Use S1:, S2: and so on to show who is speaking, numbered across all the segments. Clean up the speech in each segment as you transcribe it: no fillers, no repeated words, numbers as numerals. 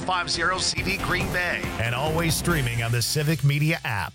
S1: 650-CD Green Bay.
S2: And always streaming on the Civic Media app.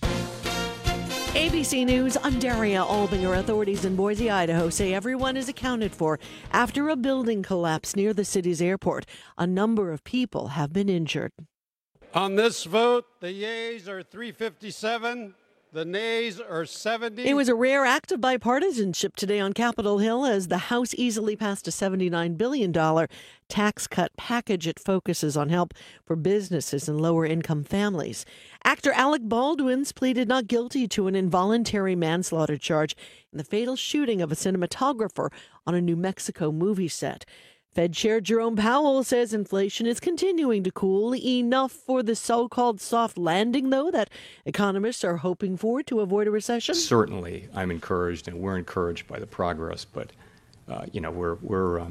S3: ABC News, I'm Daria Albinger. Authorities in Boise, Idaho say everyone is accounted for after a building collapse near the city's airport. A number of people have been injured.
S4: On this vote, the yeas are 357. The nays are 70.
S3: It was a rare act of bipartisanship today on Capitol Hill as the House easily passed a $79 billion tax cut package. It focuses on help for businesses and lower-income families. Actor Alec Baldwin's pleaded not guilty to an involuntary manslaughter charge in the fatal shooting of a cinematographer on a New Mexico movie set. Fed Chair Jerome Powell says inflation is continuing to cool, enough for the so-called soft landing, though, that economists are hoping for to avoid a recession.
S5: Certainly, I'm encouraged, and we're encouraged by the progress, but we're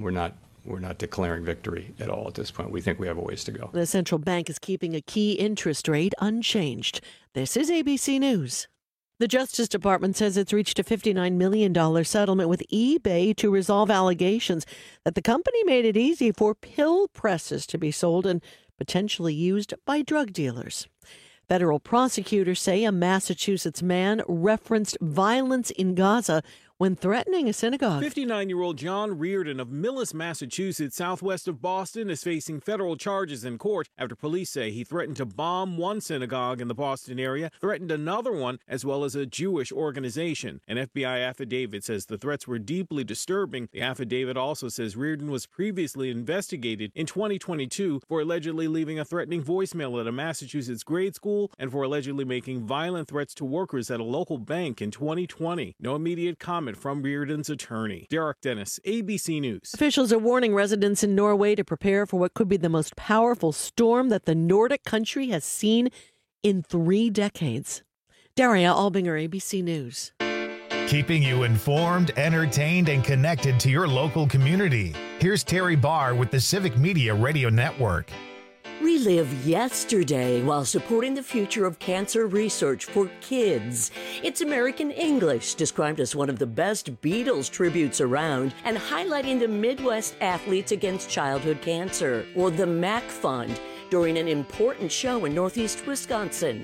S5: not declaring victory at all at this point. We think we have a ways to go.
S3: The central bank is keeping a key interest rate unchanged. This is ABC News. The Justice Department says it's reached a $59 million settlement with eBay to resolve allegations that the company made it easy for pill presses to be sold and potentially used by drug dealers. Federal prosecutors say a Massachusetts man referenced violence in Gaza when threatening a synagogue.
S6: 59-year-old John Reardon of Millis, Massachusetts, southwest of Boston, is facing federal charges in court after police say he threatened to bomb one synagogue in the Boston area, threatened another one, as well as a Jewish organization. An FBI affidavit says the threats were deeply disturbing. The affidavit also says Reardon was previously investigated in 2022 for allegedly leaving a threatening voicemail at a Massachusetts grade school and for allegedly making violent threats to workers at a local bank in 2020. No immediate comment from Reardon's attorney. Derek Dennis, ABC News.
S3: Officials are warning residents in Norway to prepare for what could be the most powerful storm that the Nordic country has seen in 3 decades. Daria Albinger, ABC News.
S2: Keeping you informed, entertained, and connected to your local community. Here's Terry Barr with the Civic Media Radio Network.
S7: Relive yesterday while supporting the future of cancer research for kids. It's American English, described as one of the best Beatles tributes around and highlighting the Midwest athletes against childhood cancer, or the MAC Fund, during an important show in Northeast Wisconsin.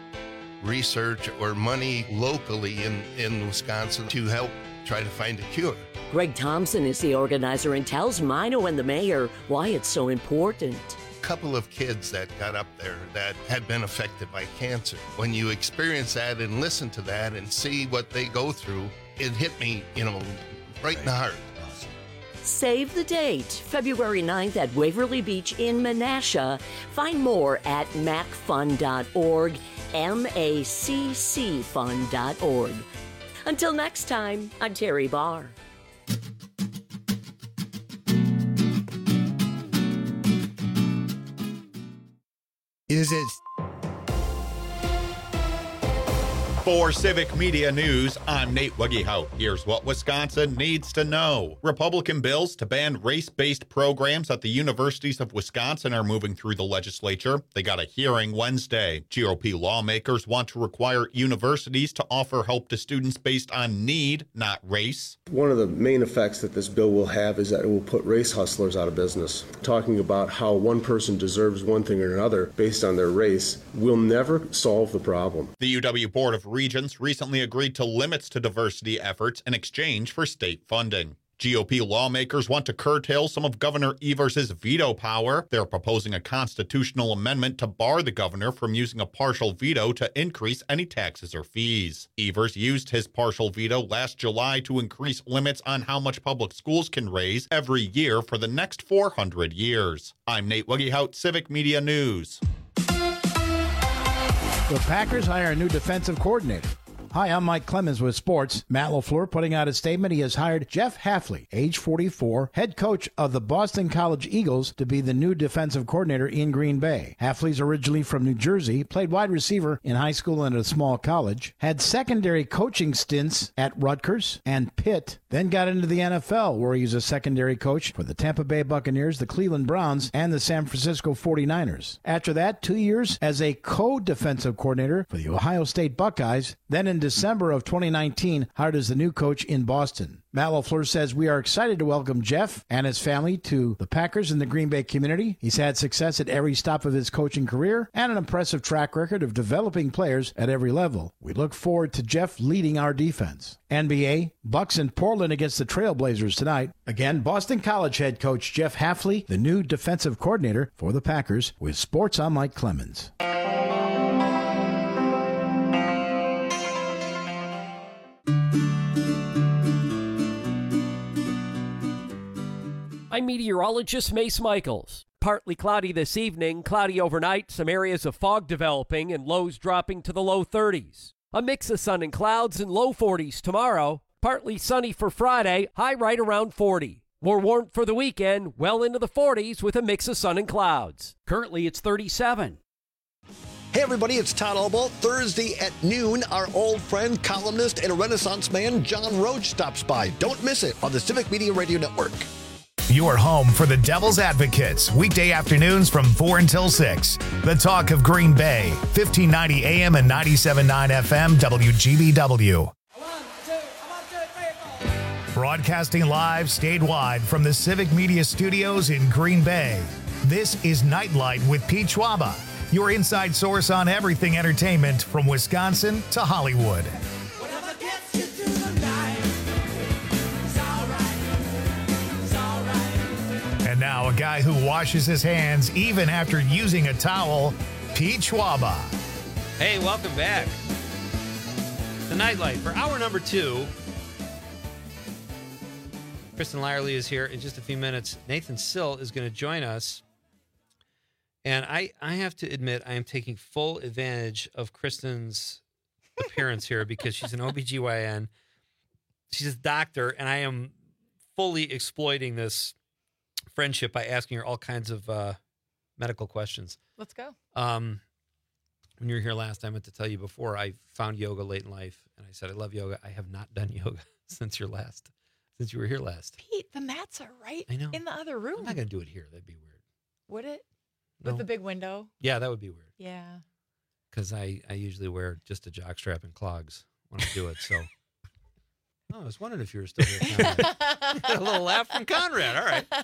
S8: Research or money locally in Wisconsin to help try to find a cure.
S7: Greg Thompson is the organizer and tells Mino and the mayor why it's so important.
S8: Couple of kids that got up there that had been affected by cancer. When you experience that and listen to that and see what they go through, it hit me, right in the heart.
S7: Save the date, February 9th at Waverly Beach in Menasha. Find more at macfund.org, maccfund.org. Until next time, I'm Terry Barr.
S9: Is it?
S10: For Civic Media News, I'm Nate Wuggehout. Here's what Wisconsin needs to know. Republican bills to ban race-based programs at the universities of Wisconsin are moving through the legislature. They got a hearing Wednesday. GOP lawmakers want to require universities to offer help to students based on need, not race.
S11: One of the main effects that this bill will have is that it will put race hustlers out of business. Talking about how one person deserves one thing or another based on their race will never solve the problem.
S10: The UW Board of Regents recently agreed to limits to diversity efforts in exchange for state funding. GOP lawmakers want to curtail some of Governor Evers' veto power. They're proposing a constitutional amendment to bar the governor from using a partial veto to increase any taxes or fees. Evers used his partial veto last July to increase limits on how much public schools can raise every year for the next 400 years. I'm Nate Wuggehout, Civic Media News.
S9: The Packers hire a new defensive coordinator. Hi, I'm Mike Clemens with sports. Matt LaFleur putting out a statement. He has hired Jeff Hafley, age 44, head coach of the Boston College Eagles, to be the new defensive coordinator in Green Bay. Hafley's originally from New Jersey, played wide receiver in high school and at a small college, had secondary coaching stints at Rutgers and Pitt, then got into the NFL, where he was a secondary coach for the Tampa Bay Buccaneers, the Cleveland Browns, and the San Francisco 49ers. After that, 2 years as a co-defensive coordinator for the Ohio State Buckeyes, then in December of 2019, hired as the new coach in Boston. Matt LaFleur says, we are excited to welcome Jeff and his family to the Packers in the Green Bay community. He's had success at every stop of his coaching career and an impressive track record of developing players at every level. We look forward to Jeff leading our defense. NBA, Bucks in Portland against the Trailblazers tonight. Again, Boston College head coach Jeff Hafley, the new defensive coordinator for the Packers. With sports, I'm Mike Clemens.
S12: I'm meteorologist Mace Michaels. Partly cloudy this evening, cloudy overnight, some areas of fog developing and lows dropping to the low 30s. A mix of sun and clouds and low 40s tomorrow. Partly sunny for Friday, high right around 40. More warmth for the weekend, well into the 40s with a mix of sun and clouds. Currently it's 37.
S13: Hey everybody, it's Todd Albaugh. Thursday at noon, our old friend, columnist, and Renaissance man John Roach stops by. Don't miss it on the Civic Media Radio Network.
S2: Your home for the Devil's Advocates, weekday afternoons from 4 until 6. The talk of Green Bay, 1590 AM and 97.9 FM, WGBW. Broadcasting live statewide from the Civic Media Studios in Green Bay. This is Nightlight with Pete Schwaba, your inside source on everything entertainment from Wisconsin to Hollywood. And now a guy who washes his hands even after using a towel, Pete Schwaba.
S14: Hey, welcome back. The Nightlight for hour number 2. Kristen Lyerly is here in just a few minutes. Nathan Sill is going to join us. And I have to admit, I am taking full advantage of Kristen's appearance here because she's an OBGYN. She's a doctor, and I am fully exploiting this friendship by asking her all kinds of medical questions.
S15: Let's go.
S14: When you were here last, I meant to tell you before, I found yoga late in life, and I said, I love yoga. I have not done yoga since you were here last.
S15: Pete, the mats are right in the other room.
S14: I'm not going to do it here. That'd be weird.
S15: Would it?
S14: No.
S15: With the big window?
S14: Yeah, that would be weird.
S15: Yeah.
S14: Because I usually wear just a jockstrap and clogs when I do it, so. Oh, I was wondering if you were still here, Conrad. A little laugh from Conrad. All right.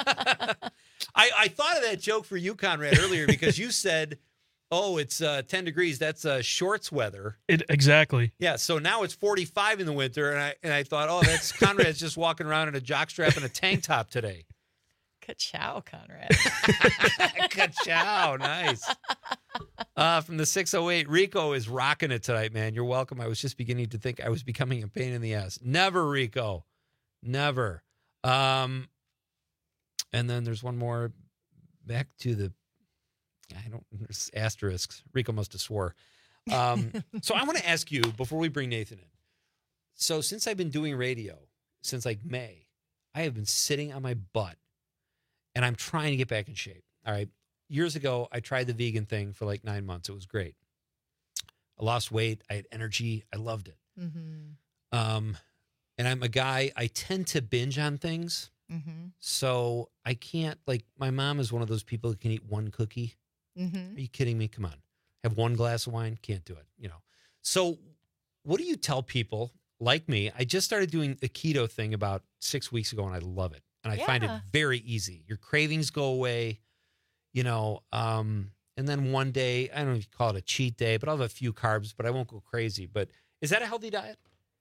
S14: I thought of that joke for you, Conrad, earlier because you said, oh, it's 10 degrees. That's shorts weather.
S16: Exactly.
S14: Yeah, so now it's 45 in the winter, and I thought, oh, that's Conrad's just walking around in a jockstrap and a tank top today.
S15: Ka-chow, Conrad.
S14: Ka-chow, nice. From the 608, Rico is rocking it tonight, man. You're welcome. I was just beginning to think I was becoming a pain in the ass. Never, Rico. Never. And then there's one more back to the, there's asterisks. Rico must have swore. So I want to ask you before we bring Nathan in. So since I've been doing radio, since like May, I have been sitting on my butt and I'm trying to get back in shape. All right. Years ago, I tried the vegan thing for like 9 months. It was great. I lost weight. I had energy. I loved it. Mm-hmm. And I'm a guy, I tend to binge on things. Mm-hmm. So I can't, like, my mom is one of those people who can eat one cookie. Mm-hmm. Are you kidding me? Come on. Have one glass of wine? Can't do it, So what do you tell people like me? I just started doing a keto thing about 6 weeks ago, and I love it. And I find it very easy. Your cravings go away. And then one day, I don't know if you call it a cheat day, but I'll have a few carbs, but I won't go crazy. But is that a healthy diet?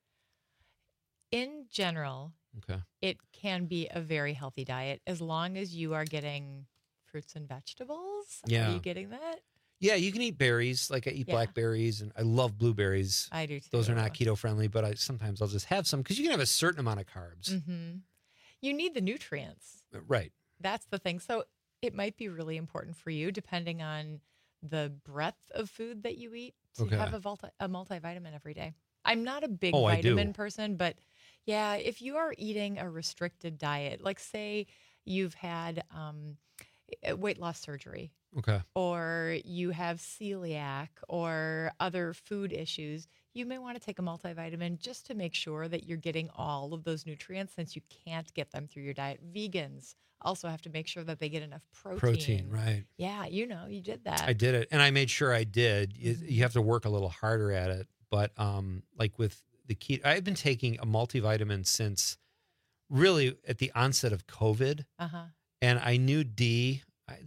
S15: In general, it can be a very healthy diet as long as you are getting fruits and vegetables.
S14: Yeah.
S15: Are you getting that?
S14: Yeah, you can eat berries. Like I eat blackberries, and I love blueberries.
S15: I do too.
S14: Those are not keto friendly, but sometimes I'll just have some because you can have a certain amount of carbs.
S15: Mm-hmm. You need the nutrients.
S14: Right.
S15: That's the thing. So it might be really important for you, depending on the breadth of food that you eat, to have a multivitamin every day. I'm not a big vitamin person, but yeah, if you are eating a restricted diet, like say you've had weight loss surgery, or you have celiac or other food issues, you may want to take a multivitamin just to make sure that you're getting all of those nutrients since you can't get them through your diet. Vegans also have to make sure that they get enough protein.
S14: Protein, right.
S15: Yeah, you did that.
S14: I did it, and I made sure I did. You have to work a little harder at it, but like with the keto, I've been taking a multivitamin since really at the onset of COVID. And I knew D, I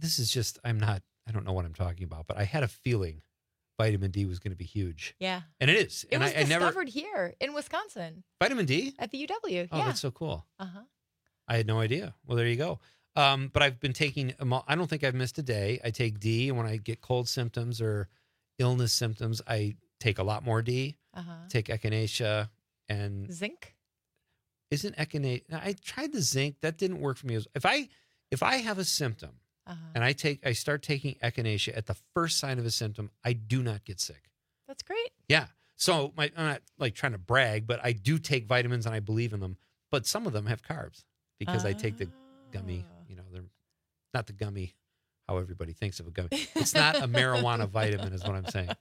S14: don't know what I'm talking about, but I had a feeling vitamin D was going to be huge.
S15: Yeah.
S14: And it is.
S15: It
S14: and
S15: was
S14: I
S15: discovered here in Wisconsin.
S14: Vitamin D?
S15: At the UW.
S14: Oh,
S15: yeah.
S14: that's so cool. I had no idea. Well, there you go. But I've been taking, I don't think I've missed a day. I take D, and when I get cold symptoms or illness symptoms, I take a lot more D. Take echinacea and
S15: zinc.
S14: Isn't echinacea? I tried the zinc. That didn't work for me. If I have a symptom and I start taking echinacea at the first sign of a symptom, I do not get sick.
S15: That's great.
S14: Yeah. So I'm not like trying to brag, but I do take vitamins and I believe in them. But some of them have carbs because I take the gummy. They're not the gummy, how everybody thinks of a gummy. It's not a marijuana vitamin, is what I'm saying.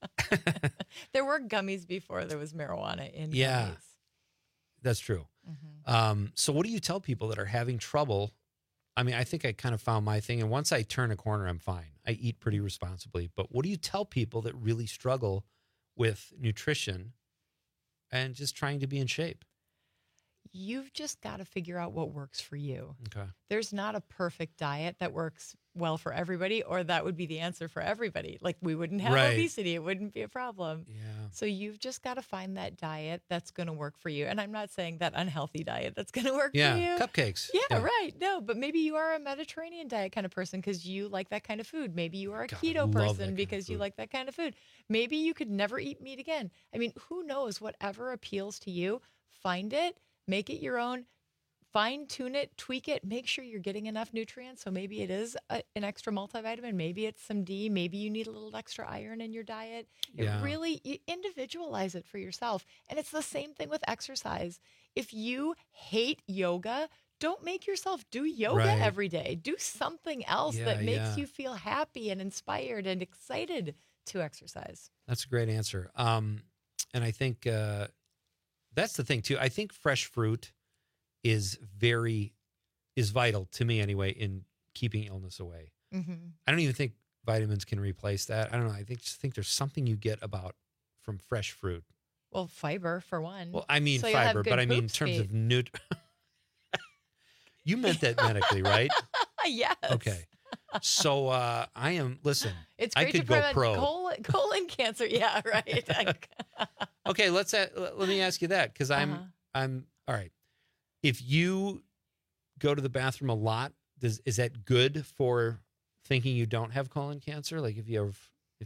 S15: There were gummies before there was marijuana in
S14: yeah,
S15: gummies.
S14: That's true. So what do you tell people that are having trouble? I mean, I think I kind of found my thing. And once I turn a corner, I'm fine. I eat pretty responsibly. But what do you tell people that really struggle with nutrition and just trying to be in shape?
S15: You've just got to figure out what works for you.
S14: Okay.
S15: There's not a perfect diet that works well for everybody, or that would be the answer for everybody. Like, we wouldn't have obesity. It wouldn't be a problem.
S14: Yeah.
S15: So you've just got to find that diet that's going to work for you. And I'm not saying that unhealthy diet that's going to work for you.
S14: Yeah, cupcakes.
S15: Yeah, right. No, but maybe you are a Mediterranean diet kind of person because you like that kind of food. Maybe you are a keto person because you like that kind of food. Maybe you could never eat meat again. I mean, who knows? Whatever appeals to you, find it. Make it your own, fine-tune it, tweak it, make sure you're getting enough nutrients. So maybe it is an extra multivitamin. Maybe it's some D. Maybe you need a little extra iron in your diet. You individualize it for yourself. And it's the same thing with exercise. If you hate yoga, don't make yourself do yoga every day. Do something else that makes you feel happy and inspired and excited to exercise.
S14: That's a great answer. And I think... that's the thing too. I think fresh fruit is vital to me anyway in keeping illness away. I don't even think vitamins can replace that. I don't know. I think there's something you get from fresh fruit.
S15: Well, fiber for one.
S14: Well, I mean fiber, but I mean in terms of you meant that medically, right?
S15: Yes.
S14: Okay. So I am. Listen,
S15: it's
S14: I
S15: great
S14: could
S15: to
S14: go
S15: prevent
S14: pro.
S15: colon cancer. Yeah, right.
S14: Okay, let me ask you that because I'm all right. If you go to the bathroom a lot, is that good for thinking you don't have colon cancer? Like if you're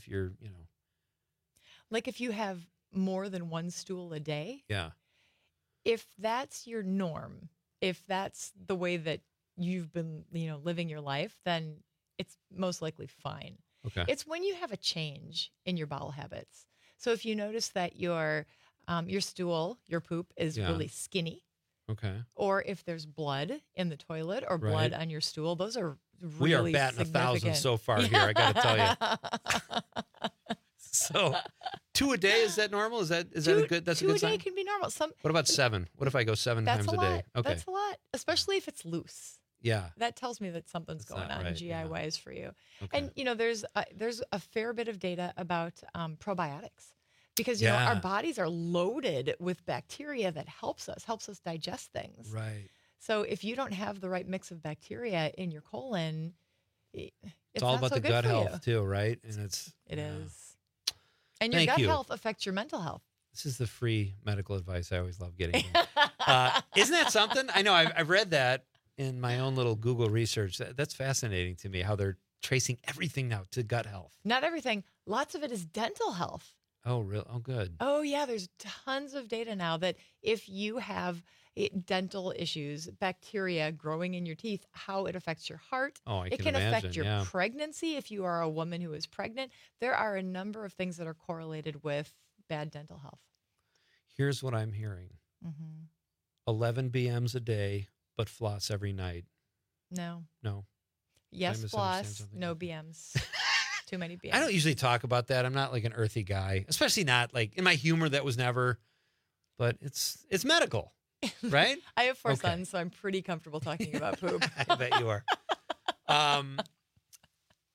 S15: like if you have more than one stool a day.
S14: Yeah.
S15: If that's your norm, if that's the way that you've been, living your life, then it's most likely fine.
S14: Okay.
S15: It's when you have a change in your bowel habits. So if you notice that your stool, your poop is really skinny.
S14: Okay.
S15: Or if there's blood in the toilet or blood on your stool, those are really
S14: We are batting 1,000 so far here, I got to tell you. So 2 a day, is that normal? Is that a good? That's a good sign.
S15: 2 a day can be normal.
S14: What about 7? What if I go 7 times a day? Okay.
S15: That's a lot, especially if it's loose.
S14: Yeah.
S15: That tells me that something's going on GI-wise for you.
S14: Okay.
S15: And, there's a fair bit of data about probiotics because, our bodies are loaded with bacteria that helps us digest things.
S14: Right.
S15: So if you don't have the right mix of bacteria in your colon, it's
S14: all
S15: not
S14: about
S15: so
S14: the
S15: gut
S14: gut
S15: for
S14: health
S15: you.
S14: too, right? And
S15: It is. And your gut health affects your mental health.
S14: This is the free medical advice I always love getting. Isn't that something? I know I've read that in my own little Google research. That's fascinating to me how they're tracing everything now to gut health.
S15: Not everything. Lots of it is dental health.
S14: Oh, really? Oh, good.
S15: Oh, yeah. There's tons of data now that if you have dental issues, bacteria growing in your teeth, how it affects your heart.
S14: Oh,
S15: it can affect your pregnancy if you are a woman who is pregnant. There are a number of things that are correlated with bad dental health.
S14: Here's what I'm hearing. 11 BMs a day, but floss every night.
S15: No.
S14: Did
S15: Yes,
S14: I misunderstand
S15: floss,
S14: something?
S15: no BMs. Too many BMs.
S14: I don't usually talk about that. I'm not like an earthy guy, especially not like in my humor. That was never, but it's medical, right?
S15: I have 4 sons, so I'm pretty comfortable talking about poop.
S14: I bet you are.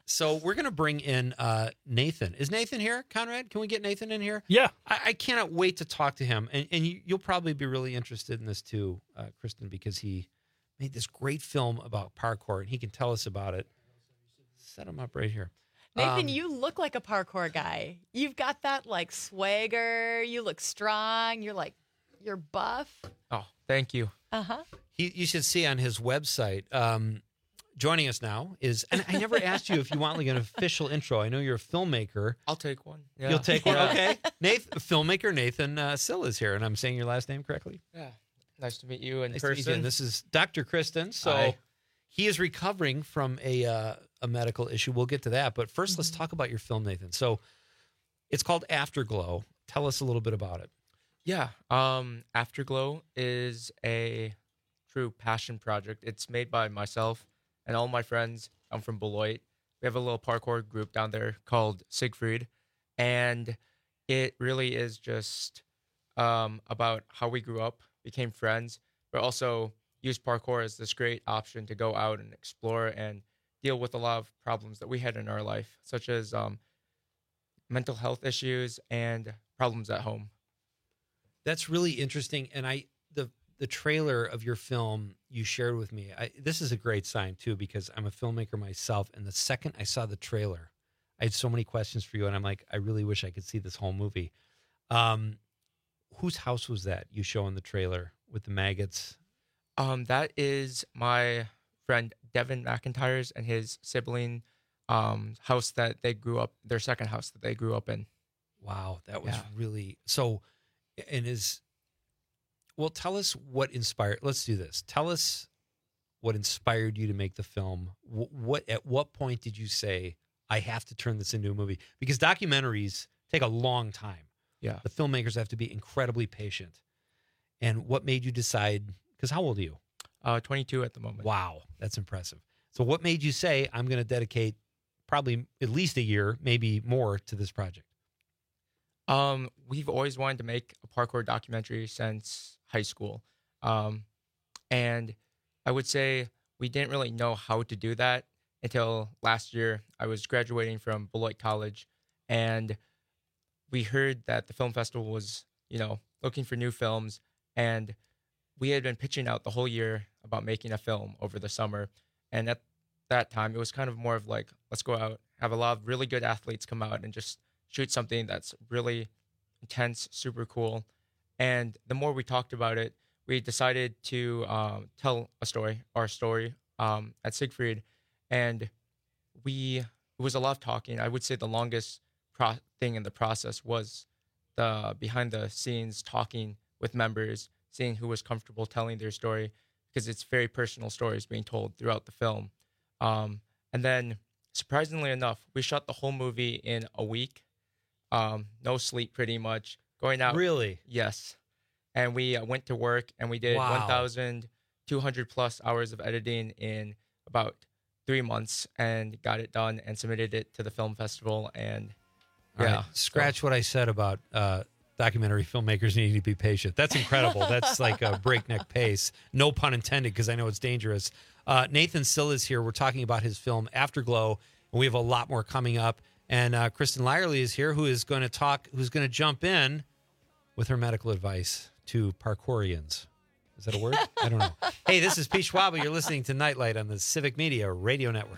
S14: So we're going to bring in Nathan. Is Nathan here, Conrad? Can we get Nathan in here?
S16: Yeah.
S14: I cannot wait to talk to him. And you'll probably be really interested in this too, Kristen, because he made this great film about parkour, and he can tell us about it. Set him up right here.
S15: Nathan, you look like a parkour guy. You've got that like swagger. You look strong. You're buff.
S16: Oh, thank you.
S15: Uh-huh.
S14: You should see on his website. Joining us now is, and I never asked you if you want like an official intro. I know you're a filmmaker.
S16: I'll take one. Yeah.
S14: You'll take one? Okay. Filmmaker Nathan Sill is here, and I'm saying your last name correctly?
S16: Yeah. Nice to meet you in
S14: nice
S16: person.
S14: To meet you. And this is Dr. Kristen. So
S16: Hi.
S14: He is recovering from a medical issue. We'll get to that. But first, let's talk about your film, Nathan. So it's called Afterglow. Tell us a little bit about it.
S16: Yeah. Afterglow is a true passion project. It's made by myself and all my friends. I'm from Beloit. We have a little parkour group down there called Siegfried. And it really is just about how we grew up, became friends, but also use parkour as this great option to go out and explore and deal with a lot of problems that we had in our life, such as mental health issues and problems at home.
S14: That's really interesting. And the trailer of your film you shared with me, this is a great sign too, because I'm a filmmaker myself. And the second I saw the trailer, I had so many questions for you. And I'm like, I really wish I could see this whole movie. Whose house was that you show in the trailer with the maggots?
S16: That is my friend Devin McIntyre's and his sibling house that they grew up, their second house that they grew up in.
S14: Wow, that was really so. And well, tell us what inspired. Let's do this. Tell us what inspired you to make the film. At what point did you say, I have to turn this into a movie? Because documentaries take a long time.
S16: Yeah,
S14: the filmmakers have to be incredibly patient. And what made you decide? Because how old are you?
S16: 22 at the moment.
S14: Wow, that's impressive. So what made you say, I'm going to dedicate probably at least a year, maybe more, to this project?
S16: We've always wanted to make a parkour documentary since high school. And I would say we didn't really know how to do that until last year. I was graduating from Beloit College, and we heard that the film festival was, looking for new films, and we had been pitching out the whole year about making a film over the summer. And at that time, it was kind of more of like, let's go out, have a lot of really good athletes come out and just shoot something that's really intense, super cool. And the more we talked about it, we decided to tell our story at Siegfried. And it was a lot of talking. I would say the longest thing in the process was the behind the scenes talking with members, seeing who was comfortable telling their story, because it's very personal stories being told throughout the film. And then, surprisingly enough, we shot the whole movie in a week. No sleep, pretty much. Going out.
S14: Really?
S16: Yes. And we went to work, and we did 1,200 plus hours of editing in about 3 months, and got it done and submitted it to the film festival. And
S14: scratch what I said about documentary filmmakers needing to be patient. That's incredible. That's like a breakneck pace. No pun intended, because I know it's dangerous. Nathan Sill is here. We're talking about his film Afterglow, and we have a lot more coming up. And Kristen Lyerly is here, who's going to jump in with her medical advice to parkourians. Is that a word? I don't know. Hey, this is Pete Schwab. You're listening to Nightlight on the Civic Media Radio Network.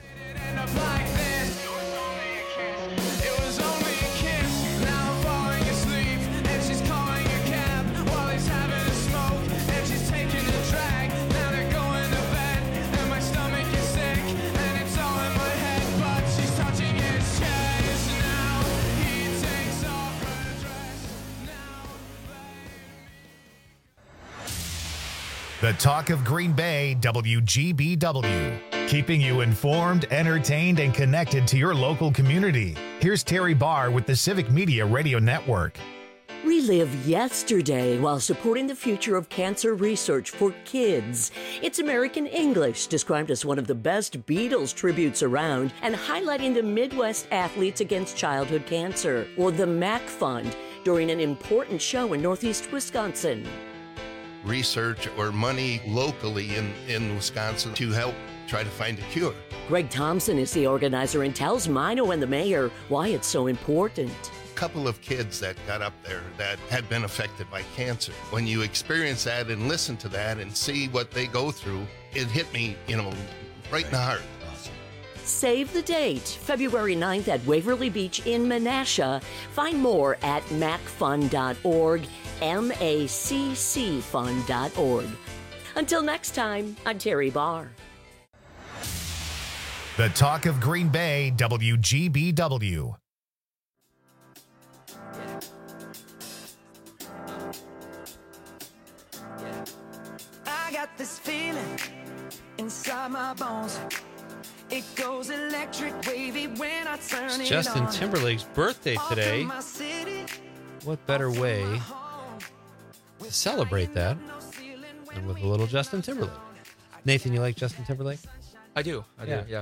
S2: The talk of Green Bay, WGBW. Keeping you informed, entertained, and connected to your local community. Here's Terry Barr with the Civic Media Radio Network.
S7: Relive yesterday while supporting the future of cancer research for kids. It's American English, described as one of the best Beatles tributes around, and highlighting the Midwest athletes against childhood cancer, or the MAC Fund, during an important show in Northeast Wisconsin.
S8: Research or money locally in Wisconsin to help try to find a cure.
S7: Greg Thompson is the organizer and tells Mino and the mayor why it's so important.
S8: Couple of kids that got up there that had been affected by cancer. When you experience that and listen to that and see what they go through, it hit me, right in the heart.
S7: Save the date, February 9th at Waverly Beach in Menasha. Find more at maccfund.org, maccfund.org. Until next time, I'm Terry Barr.
S2: The Talk of Green Bay, WGBW.
S17: I got this feeling inside my bones. It goes electric wavy when I turn
S14: It's
S17: it
S14: Justin
S17: on.
S14: Timberlake's birthday today. What better way to celebrate that than with a little Justin Timberlake? Nathan, you like Justin Timberlake?
S16: I do. I do. Yeah.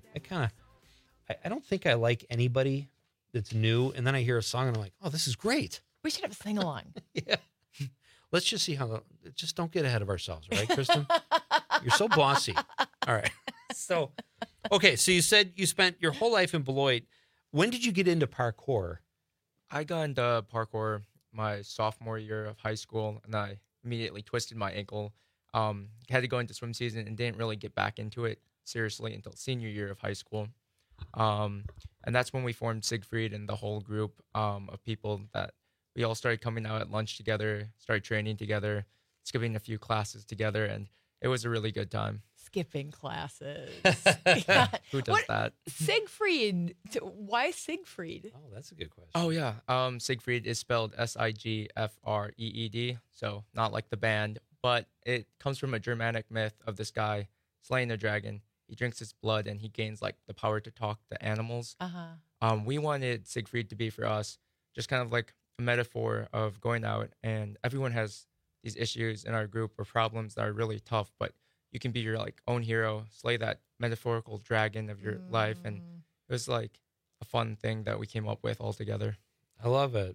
S14: I don't think I like anybody that's new, and then I hear a song and I'm like, oh, this is great.
S15: We should have a sing-along.
S14: Yeah. Let's just see just don't get ahead of ourselves, right, Kristen? You're so bossy. All right. So you said you spent your whole life in Beloit. When did you get into parkour?
S16: I got into parkour my sophomore year of high school, and I immediately twisted my ankle. Had to go into swim season and didn't really get back into it seriously until senior year of high school. And that's when we formed Siegfried and the whole group of people that we all started coming out at lunch together, started training together, skipping a few classes together, and it was a really good time.
S15: Skipping classes.
S16: Who does that?
S15: Siegfried. Why Siegfried?
S14: Oh, that's a good question.
S16: Oh, yeah. Siegfried is spelled Sigfreed, so not like the band, but it comes from a Germanic myth of this guy slaying a dragon. He drinks its blood and he gains like the power to talk to animals. We wanted Siegfried to be for us just kind of like a metaphor of going out, and everyone has these issues in our group or problems that are really tough, but you can be your like own hero, slay that metaphorical dragon of your life. And it was like a fun thing that we came up with all together.
S14: I love it.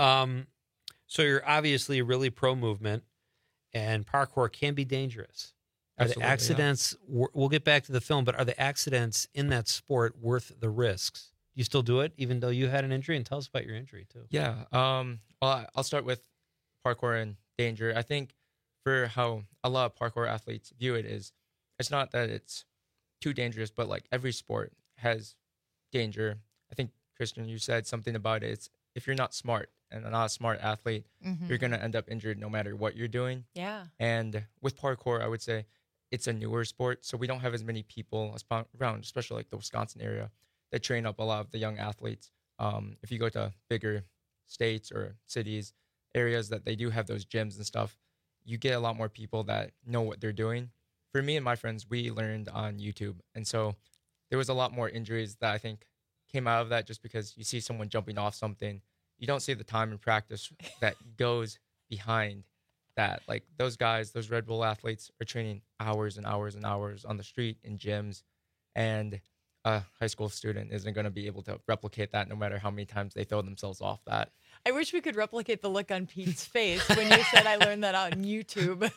S14: So you're obviously really pro movement, and parkour can be dangerous. Are the accidents, we'll get back to the film, but are the accidents in that sport worth the risks? You still do it, even though you had an injury? And tell us about your injury, too.
S16: Yeah. Well, I'll start with parkour and danger. I think for how a lot of parkour athletes view it is, it's not that it's too dangerous, but like every sport has danger. I think, Kristen, you said something about it. It's if you're not smart and not a smart athlete, you're going to end up injured no matter what you're doing.
S15: Yeah.
S16: And with parkour, I would say it's a newer sport, so we don't have as many people around, especially like the Wisconsin area, that train up a lot of the young athletes. If you go to bigger states or cities, areas that they do have those gyms and stuff, you get a lot more people that know what they're doing. For me and my friends, we learned on YouTube. And so there was a lot more injuries that I think came out of that just because you see someone jumping off something. You don't see the time and practice that goes behind that. Like those guys, those Red Bull athletes are training hours and hours and hours on the street in gyms. And a high school student isn't going to be able to replicate that no matter how many times they throw themselves off that.
S15: I wish we could replicate the look on Pete's face when you said I learned that on YouTube.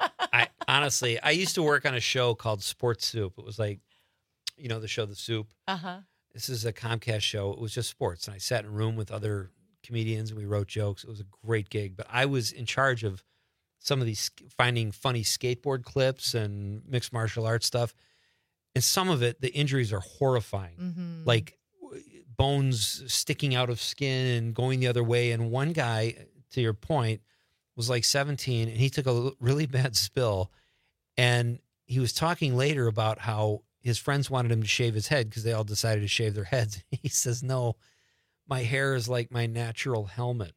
S14: I used to work on a show called Sports Soup. It was like, the show The Soup. This is a Comcast show. It was just sports. And I sat in a room with other comedians and we wrote jokes. It was a great gig. But I was in charge of some of these, finding funny skateboard clips and mixed martial arts stuff. And some of it, the injuries are horrifying. Like bones sticking out of skin and going the other way. And one guy, to your point, was like 17 and he took a really bad spill. And he was talking later about how his friends wanted him to shave his head because they all decided to shave their heads. He says, no, my hair is like my natural helmet.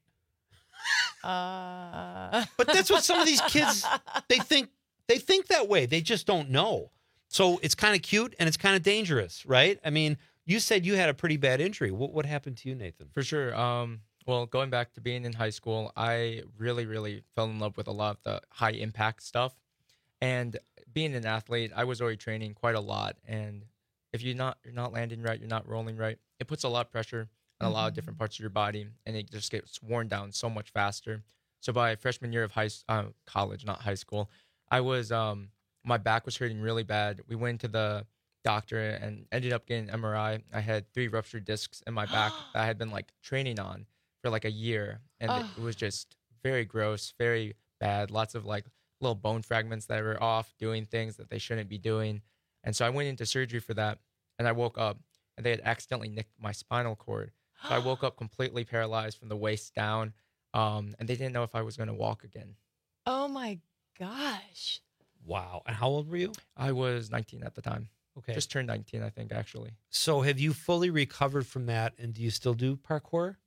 S14: But that's what some of these kids, they think that way. They just don't know. So it's kind of cute and it's kind of dangerous, right? I mean, you said you had a pretty bad injury. What happened to you, Nathan?
S16: For sure. Well, going back to being in high school, I really, really fell in love with a lot of the high impact stuff. And being an athlete, I was already training quite a lot. And if you're not landing right, you're not rolling right, it puts a lot of pressure on a lot of different parts of your body, and it just gets worn down so much faster. So by freshman year of college, not high school, I was my back was hurting really bad. We went to the doctor and ended up getting an MRI. I had 3 ruptured discs in my back that I had been like training on for like a year. And it was just very gross, very bad. Lots of like little bone fragments that were off, doing things that they shouldn't be doing. And so I went into surgery for that, and I woke up and they had accidentally nicked my spinal cord. So I woke up completely paralyzed from the waist down. And they didn't know if I was going to walk again.
S15: Oh my gosh.
S14: Wow. And how old were you?
S16: I was 19 at the time.
S14: Okay.
S16: Just turned 19, I think, actually.
S14: So have you fully recovered from that, and do you still do parkour?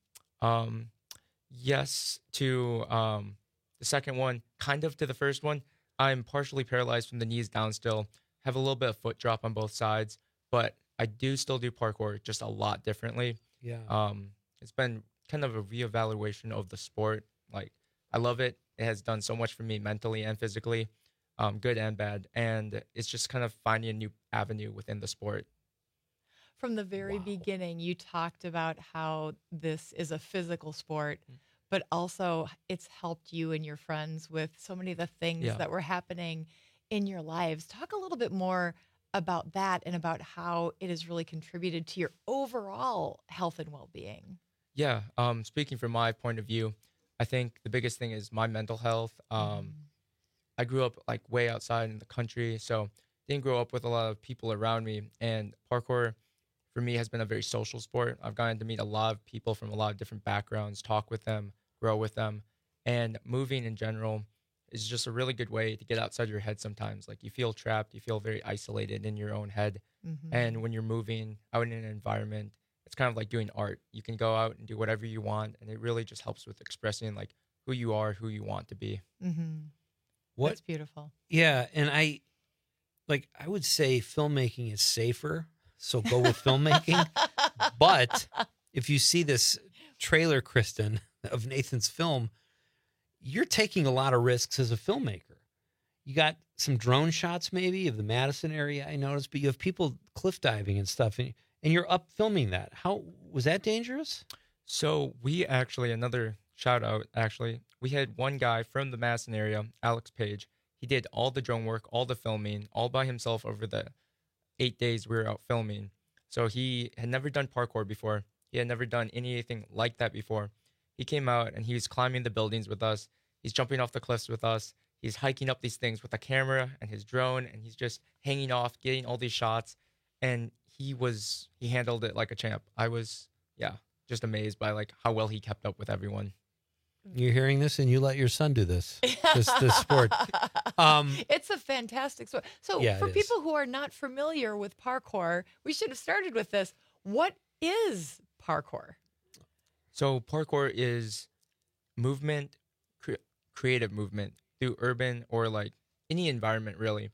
S16: Yes, to the second one, kind of to the first one. I'm partially paralyzed from the knees down still. Have a little bit of foot drop on both sides, but I do still do parkour, just a lot differently.
S14: Yeah.
S16: It's been kind of a reevaluation of the sport. Like, I love it. It has done so much for me mentally and physically, good and bad. And it's just kind of finding a new avenue within the sport.
S15: From the very beginning, you talked about how this is a physical sport, but also it's helped you and your friends with so many of the things that were happening in your lives. Talk a little bit more about that and about how it has really contributed to your overall health and well-being.
S16: Yeah. Speaking from my point of view, I think the biggest thing is my mental health. I grew up like way outside in the country, so didn't grow up with a lot of people around me. And parkour for me has been a very social sport. I've gotten to meet a lot of people from a lot of different backgrounds, talk with them, grow with them. And moving in general is just a really good way to get outside your head sometimes. Like, you feel trapped, you feel very isolated in your own head. And when you're moving out in an environment, it's kind of like doing art. You can go out and do whatever you want, and it really just helps with expressing like who you are, who you want to be.
S15: That's beautiful.
S14: Yeah, and I would say filmmaking is safer, so go with filmmaking. But if you see this trailer, Kristen, of Nathan's film, you're taking a lot of risks as a filmmaker. You got some drone shots maybe of the Madison area, I noticed, but you have people cliff diving and stuff, and you're up filming that. How was that dangerous?
S16: So we actually, another shout out, actually, we had one guy from the Madison area, Alex Page. He did all the drone work, all the filming, all by himself over the 8 days we were out filming. So he had never done parkour before. He had never done anything like that before. He came out and he was climbing the buildings with us. He's jumping off the cliffs with us. He's hiking up these things with a camera and his drone, and he's just hanging off, getting all these shots. And he handled it like a champ. I was, just amazed by like how well he kept up with everyone.
S14: You're hearing this, and you let your son do this sport.
S15: It's a fantastic sport. So for people who are not familiar with parkour, we should have started with this. What is parkour?
S16: So parkour is movement, creative movement through urban or like any environment, really.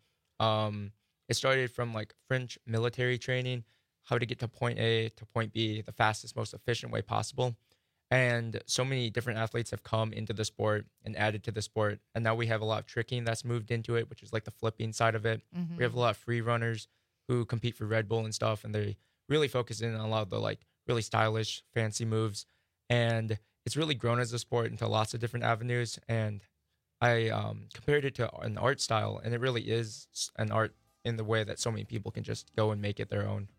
S16: It started from like French military training, how to get to point A to point B the fastest, most efficient way possible. And so many different athletes have come into the sport and added to the sport. And now we have a lot of tricking that's moved into it, which is like the flipping side of it. We have a lot of free runners who compete for Red Bull and stuff. And they really focus in on a lot of the like really stylish, fancy moves. And it's really grown as a sport into lots of different avenues. And I compared it to an art style, and it really is an art in the way that so many people can just go and make it their own.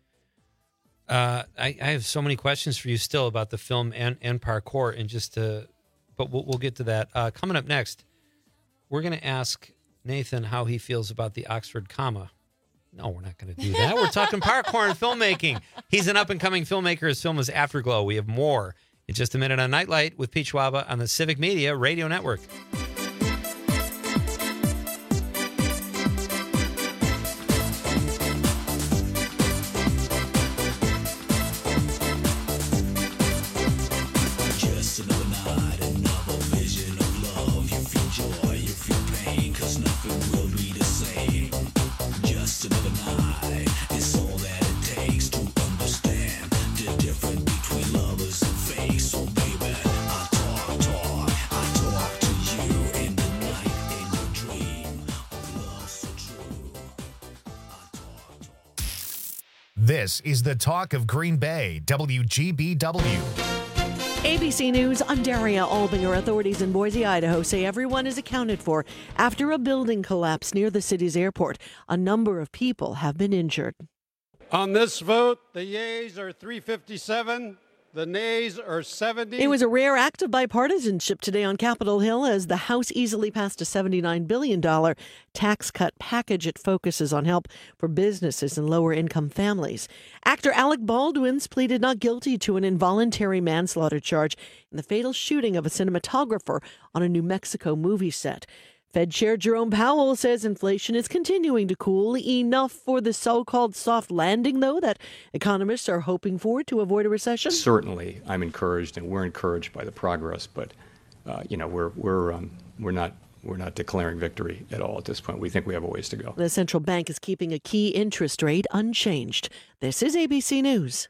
S14: I have so many questions for you still about the film and parkour, but we'll get to that. Coming up next, we're going to ask Nathan how he feels about the Oxford comma. No, we're not going to do that. We're talking parkour and filmmaking. He's an up-and-coming filmmaker. His film is Afterglow. We have more in just a minute on Nightlight with Pete Schwaba on the Civic Media Radio Network.
S2: This is the talk of Green Bay, WGBW.
S3: ABC News, I'm Daria Albinger. Authorities in Boise, Idaho say everyone is accounted for after a building collapse near the city's airport. A number of people have been injured.
S4: On this vote, the yeas are 357. The nays are 70.
S3: It was a rare act of bipartisanship today on Capitol Hill as the House easily passed a $79 billion tax cut package. It focuses on help for businesses and lower-income families. Actor Alec Baldwin pleaded not guilty to an involuntary manslaughter charge in the fatal shooting of a cinematographer on a New Mexico movie set. Fed Chair Jerome Powell says inflation is continuing to cool, enough for the so-called soft landing, though, that economists are hoping for to avoid a recession.
S5: Certainly, I'm encouraged, and we're encouraged by the progress, but we're not declaring victory at all at this point. We think we have a ways to go.
S3: The central bank is keeping a key interest rate unchanged. This is ABC News.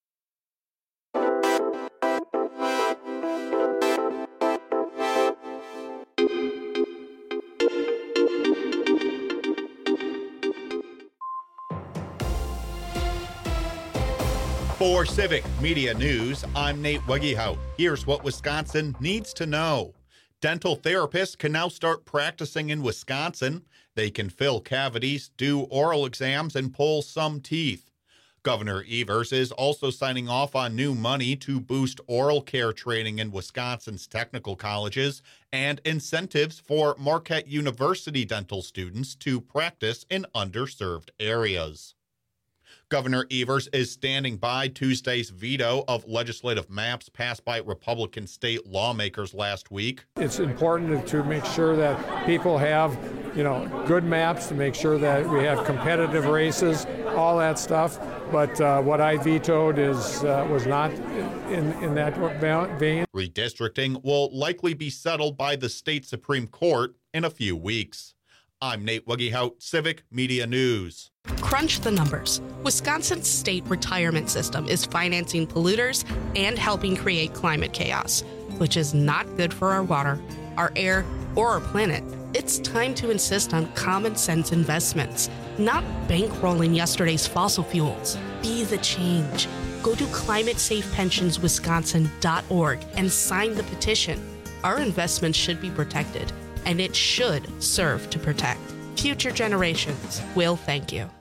S10: For Civic Media News, I'm Nate Wegehout. Here's what Wisconsin needs to know. Dental therapists can now start practicing in Wisconsin. They can fill cavities, do oral exams, and pull some teeth. Governor Evers is also signing off on new money to boost oral care training in Wisconsin's technical colleges and incentives for Marquette University dental students to practice in underserved areas. Governor Evers is standing by Tuesday's veto of legislative maps passed by Republican state lawmakers last week.
S18: It's important to make sure that people have, good maps, to make sure that we have competitive races, all that stuff. But what I vetoed was not in that vein.
S10: Redistricting will likely be settled by the state Supreme Court in a few weeks. I'm Nate Wegehout, Civic Media News.
S19: Crunch the numbers. Wisconsin's state retirement system is financing polluters and helping create climate chaos, which is not good for our water, our air, or our planet. It's time to insist on common sense investments, not bankrolling yesterday's fossil fuels. Be the change. Go to climatesafepensionswisconsin.org and sign the petition. Our investments should be protected, and it should serve to protect. Future generations will thank you.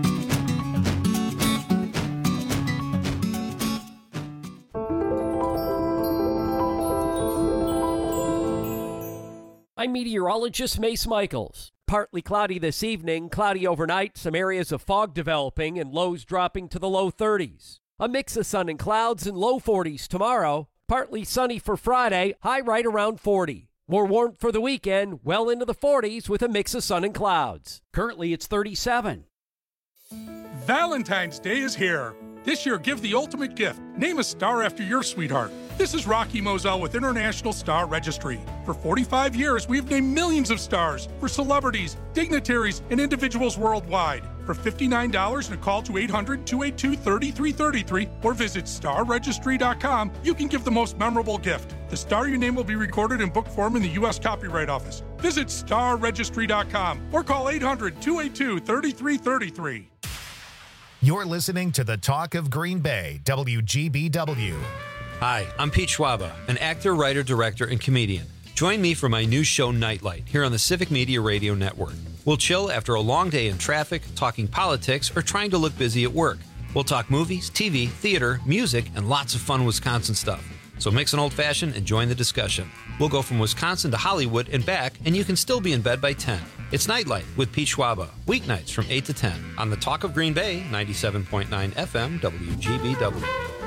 S12: I'm meteorologist Mace Michaels. Partly cloudy this evening, cloudy overnight, some areas of fog developing and lows dropping to the low 30s. A mix of sun and clouds and low 40s tomorrow. Partly sunny for Friday, high right around 40. More warmth for the weekend, well into the 40s with a mix of sun and clouds. Currently, it's 37.
S20: Valentine's Day is here. This year, give the ultimate gift. Name a star after your sweetheart. This is Rocky Moselle with International Star Registry. For 45 years, we've named millions of stars for celebrities, dignitaries, and individuals worldwide. For $59 and a call to 800-282-3333 or visit starregistry.com, you can give the most memorable gift. The star your name will be recorded in book form in the U.S. Copyright Office. Visit starregistry.com or call 800-282-3333.
S2: You're listening to the Talk of Green Bay, WGBW.
S14: Hi, I'm Pete Schwaba, an actor, writer, director, and comedian. Join me for my new show, Nightlight, here on the Civic Media Radio Network. We'll chill after a long day in traffic, talking politics, or trying to look busy at work. We'll talk movies, TV, theater, music, and lots of fun Wisconsin stuff. So mix an old-fashioned and join the discussion. We'll go from Wisconsin to Hollywood and back, and you can still be in bed by 10. It's Nightlight with Pete Schwaba, weeknights from 8 to 10 on the Talk of Green Bay, 97.9 FM, WGBW.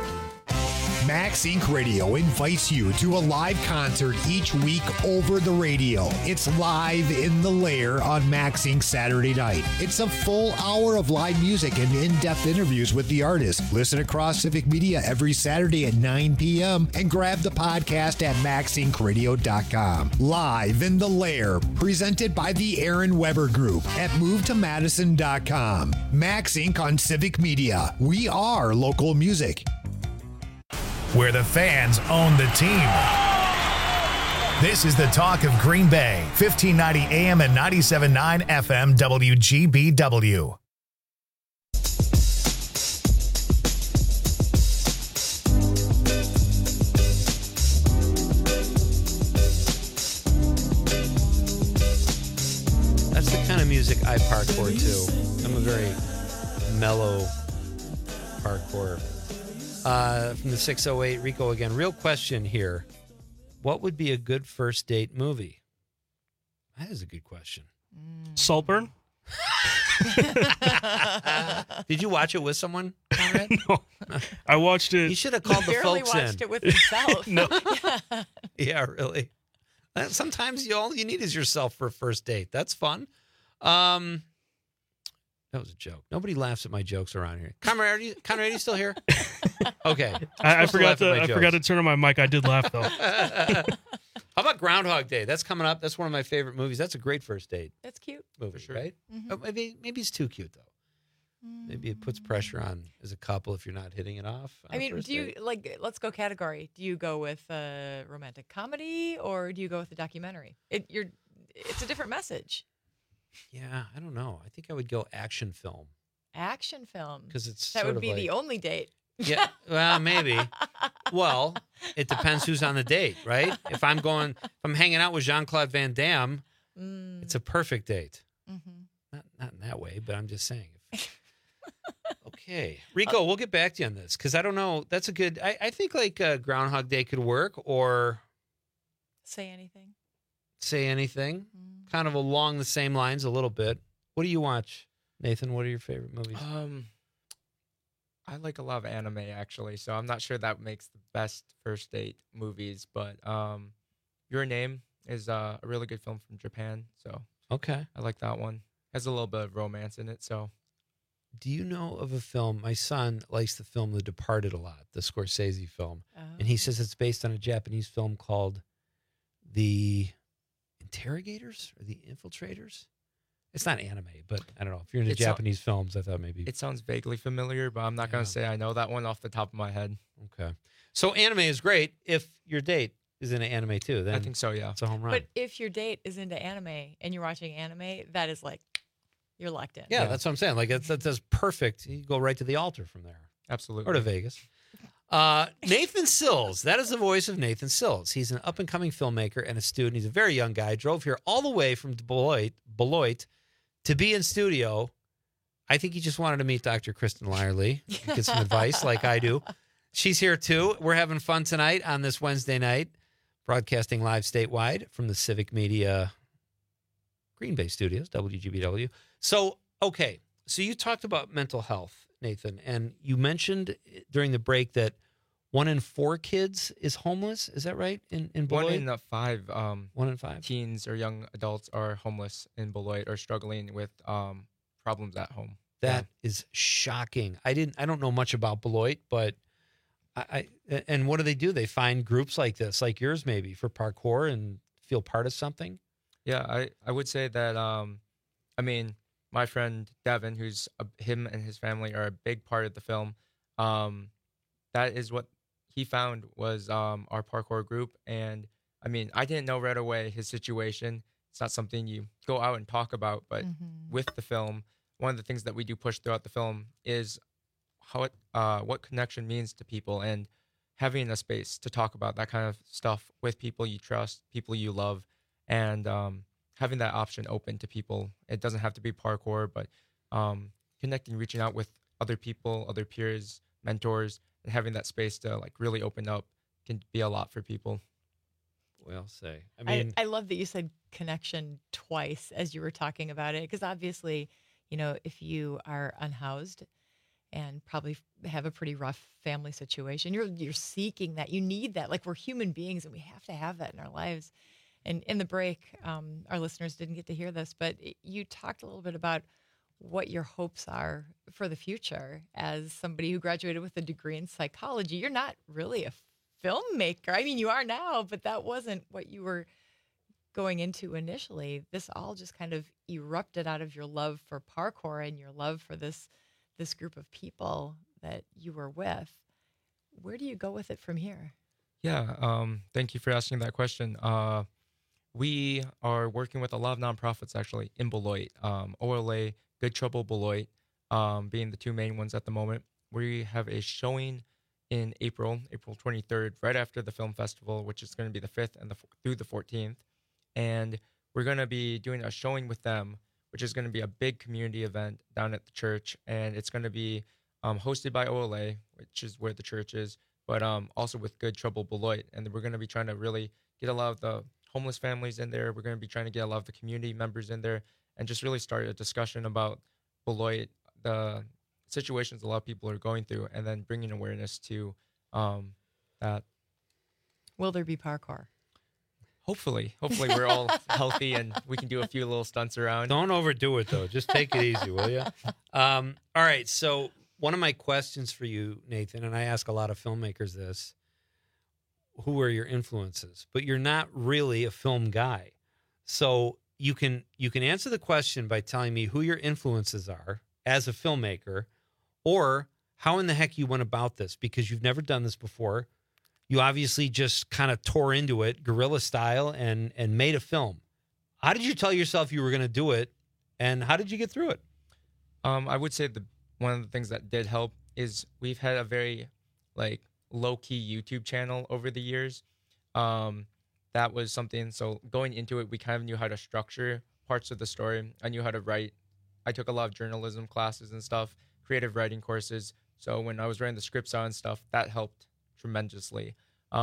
S21: Max Inc. Radio invites you to a live concert each week over the radio. It's Live in the Lair on Max Inc. Saturday night. It's a full hour of live music and in-depth interviews with the artists. Listen across Civic Media every Saturday at 9 p.m. and grab the podcast at maxincradio.com. Live in the Lair, presented by the Aaron Weber Group at movetomadison.com. Max Inc. on Civic Media. We are local music.
S2: Where the fans own the team. This is the Talk of Green Bay, 1590 AM and 97.9 FM WGBW.
S14: music, I parkour too. I'm a very mellow parkour. From the 608, Rico again. Real question here. What would be a good first date movie? That is a good question.
S1: Saltburn?
S14: Did you watch it with someone?
S1: No. I watched it.
S14: You should have called the folks
S15: watched
S14: in.
S15: it with himself.
S1: No.
S14: Yeah, really. Sometimes all you need is yourself for a first date. That's fun. That was a joke. Nobody laughs at my jokes around here. Conrad, are you still here? Okay.
S1: I forgot to turn on my mic. I did laugh, though.
S14: How about Groundhog Day? That's coming up. That's one of my favorite movies. That's a great first date.
S15: That's cute.
S14: Movie,
S16: sure.
S14: right?
S15: Mm-hmm.
S14: Oh, maybe it's too cute, though. Maybe it puts pressure on as a couple if you're not hitting it off.
S15: I mean, do you let's go category. Do you go with a romantic comedy or do you go with a documentary? It's a different message.
S14: Yeah, I don't know. I think I would go action film.
S15: Action film.
S14: Because it's
S15: that would be the only date.
S14: Yeah, well, maybe. Well, it depends who's on the date, right? If I'm hanging out with Jean-Claude Van Damme, it's a perfect date.
S15: Mm-hmm.
S14: Not in that way, but I'm just saying. Okay. Rico, we'll get back to you on this because I don't know. That's a good, I think like Groundhog Day could work or
S15: Say Anything.
S14: Say Anything. Kind of along the same lines a little bit. What do you watch, Nathan? What are your favorite movies?
S16: I like a lot of anime, actually, so I'm not sure that makes the best first date movies, but Your Name is a really good film from Japan, so
S14: okay,
S16: I like that one. Has a little bit of romance in it, so.
S14: Do you know of a film? My son likes the film The Departed a lot, the Scorsese film, and he says it's based on a Japanese film called The Interrogators or The Infiltrators. It's not anime, but I don't know. If you're into Japanese films, I thought maybe.
S16: It sounds vaguely familiar, but I'm not going to say I know that one off the top of my head.
S14: Okay. So anime is great if your date is into anime too. Then
S16: I think so, yeah.
S14: It's a home run.
S15: But if your date is into anime and you're watching anime, that is like, you're locked in.
S14: Yeah, that's what I'm saying. Like that's perfect. You go right to the altar from there.
S16: Absolutely.
S14: Or to Vegas. Nathan Sills. That is the voice of Nathan Sills. He's an up-and-coming filmmaker and a student. He's a very young guy. Drove here all the way from Beloit to be in studio. I think he just wanted to meet Dr. Kristen Lyerly, get some advice like I do. She's here too. We're having fun tonight on this Wednesday night, broadcasting live statewide from the Civic Media Green Bay Studios, WGBW. So, okay. So you talked about mental health, Nathan, and you mentioned during the break that 1 in 4 kids is homeless. Is that right? In Beloit?
S16: 1 in 5.
S14: 1 in 5
S16: teens or young adults are homeless in Beloit or struggling with problems at home.
S14: That is shocking. I don't know much about Beloit, but and what do? They find groups like this, like yours, maybe for parkour and feel part of something.
S16: Yeah, I would say that. I mean, my friend Devin, him and his family are a big part of the film. That is what he found was our parkour group. And I mean, I didn't know right away his situation. It's not something you go out and talk about, but with the film, one of the things that we do push throughout the film is what connection means to people and having a space to talk about that kind of stuff with people you trust, people you love, and having that option open to people. It doesn't have to be parkour, but connecting, reaching out with other people, other peers, mentors, and having that space to like really open up can be a lot for people.
S14: Well, say. I mean,
S15: I love that you said connection twice as you were talking about it, because obviously, you know, if you are unhoused and probably have a pretty rough family situation, you're seeking that. You need that. Like, we're human beings and we have to have that in our lives. And in the break, our listeners didn't get to hear this, but you talked a little bit about what your hopes are for the future as somebody who graduated with a degree in psychology. You're not really a filmmaker. I mean, you are now, but that wasn't what you were going into initially. This all just kind of erupted out of your love for parkour and your love for this group of people that you were with. Where do you go with it from here?
S16: Yeah, thank you for asking that question. We are working with a lot of nonprofits actually in Beloit. OLA, Good Trouble Beloit, being the two main ones at the moment. We have a showing in April 23rd, right after the film festival, which is going to be the 5th and through the 14th. And we're going to be doing a showing with them which is going to be a big community event down at the church. And it's going to be hosted by OLA, which is where the church is, but also with Good Trouble Beloit. And we're going to be trying to really get a lot of the homeless families in there. We're going to be trying to get a lot of the community members in there and just really start a discussion about Beloit, the situations a lot of people are going through, and then bringing awareness to that.
S15: Will there be parkour?
S16: Hopefully we're all healthy and we can do a few little stunts around.
S14: Don't overdo it, though. Just take it easy, will you? All right, so one of my questions for you, Nathan, and I ask a lot of filmmakers this, who are your influences? But you're not really a film guy. So you can answer the question by telling me who your influences are as a filmmaker, or how in the heck you went about this, because you've never done this before. You obviously just kind of tore into it, guerrilla style, and made a film. How did you tell yourself you were going to do it, and how did you get through it?
S16: I would say one of the things that did help is we've had a very low-key YouTube channel over the years. That was something, so going into it, we kind of knew how to structure parts of the story. I knew how to write. I took a lot of journalism classes and stuff, creative writing courses. So when I was writing the scripts out and stuff, that helped tremendously.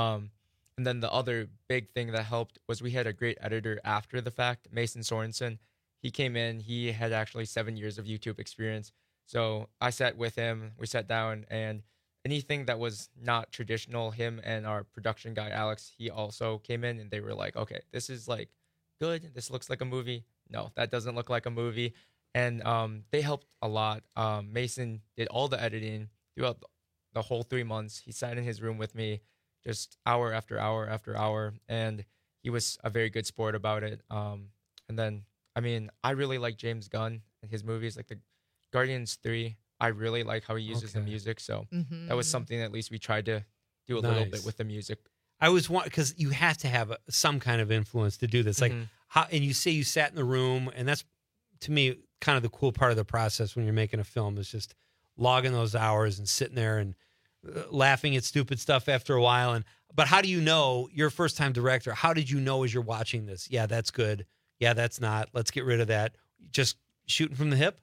S16: And then the other big thing that helped was we had a great editor after the fact, Mason Sorensen. He came in, he had actually 7 years of YouTube experience. So I sat with him, we sat down, and anything that was not traditional, him and our production guy, Alex, he also came in and they were like, okay, this is good. This looks like a movie. No, that doesn't look like a movie. And they helped a lot. Mason did all the editing throughout the whole 3 months. He sat in his room with me just hour after hour after hour, and he was a very good sport about it. And then, I really like James Gunn and his movies, like the Guardians 3. I really like how he uses the music, so that was something at least we tried to do a little bit with the music.
S14: I was because you have to have some kind of influence to do this. Like how, and you say you sat in the room, and that's to me kind of the cool part of the process when you're making a film is just logging those hours and sitting there and laughing at stupid stuff after a while. But how do you know, you're a first-time director, how did you know as you're watching this? Yeah, that's good. Yeah, that's not. Let's get rid of that. Just shooting from the hip?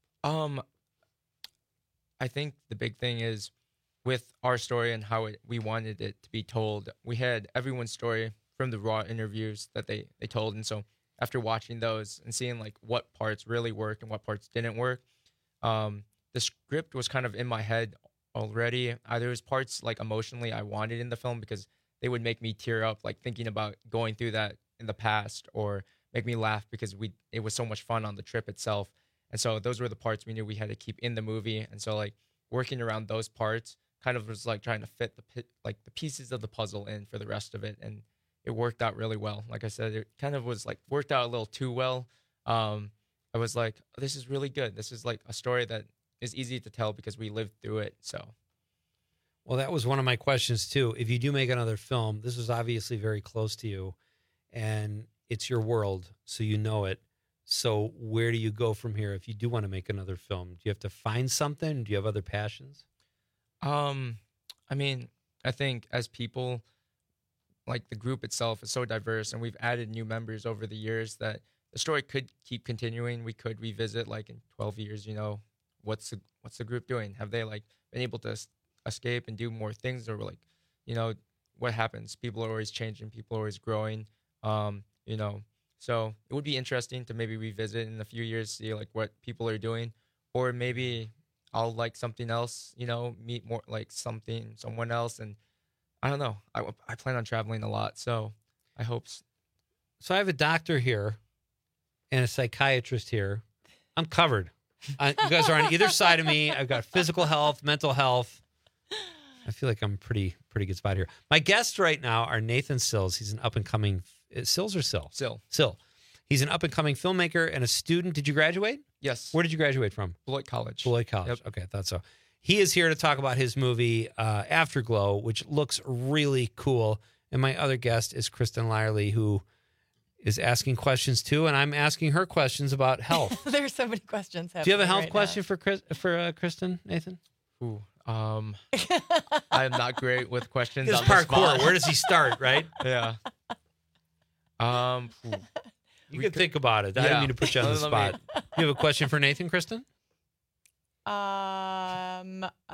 S16: I think the big thing is with our story and how we wanted it to be told. We had everyone's story from the raw interviews that they told. And so after watching those and seeing what parts really worked and what parts didn't work, the script was kind of in my head already. There was parts emotionally I wanted in the film because they would make me tear up, thinking about going through that in the past, or make me laugh because it was so much fun on the trip itself. And so those were the parts we knew we had to keep in the movie. And so working around those parts kind of was trying to fit the pieces of the puzzle in for the rest of it. And it worked out really well. Like I said, it kind of was worked out a little too well. I was like, this is really good. This is a story that is easy to tell because we lived through it. So,
S14: well, that was one of my questions too. If you do make another film, this is obviously very close to you and it's your world, so you know it. So where do you go from here if you do want to make another film? Do you have to find something? Do you have other passions?
S16: I think as people, the group itself is so diverse, and we've added new members over the years that the story could keep continuing. We could revisit in 12 years, what's the group doing? Have they been able to escape and do more things, or what happens? People are always changing. People are always growing. So it would be interesting to maybe revisit in a few years, see what people are doing, or maybe I'll something else, meet more someone else. And I don't know. I plan on traveling a lot, so I hope.
S14: So I have a doctor here and a psychiatrist here. I'm covered. You guys are on either side of me. I've got physical health, mental health. I feel like I'm pretty good spot here. My guests right now are Nathan Sills. He's an up-and-coming... Sills or Sill?
S16: Sill.
S14: He's an up-and-coming filmmaker and a student. Did you graduate?
S16: Yes.
S14: Where did you graduate from?
S16: Beloit College.
S14: Beloit College. Yep. Okay, I thought so. He is here to talk about his movie, Afterglow, which looks really cool. And my other guest is Kristen Lyerly, who is asking questions too, and I'm asking her questions about health.
S15: There's so many questions.
S14: Do you have a health question for Kristen, Nathan?
S16: Ooh, I'm not great with questions.
S14: This parkour. Where does he start? Right?
S16: Yeah.
S14: You can think about it. I didn't mean to put you on the spot. You have a question for Nathan, Kristen?
S15: How's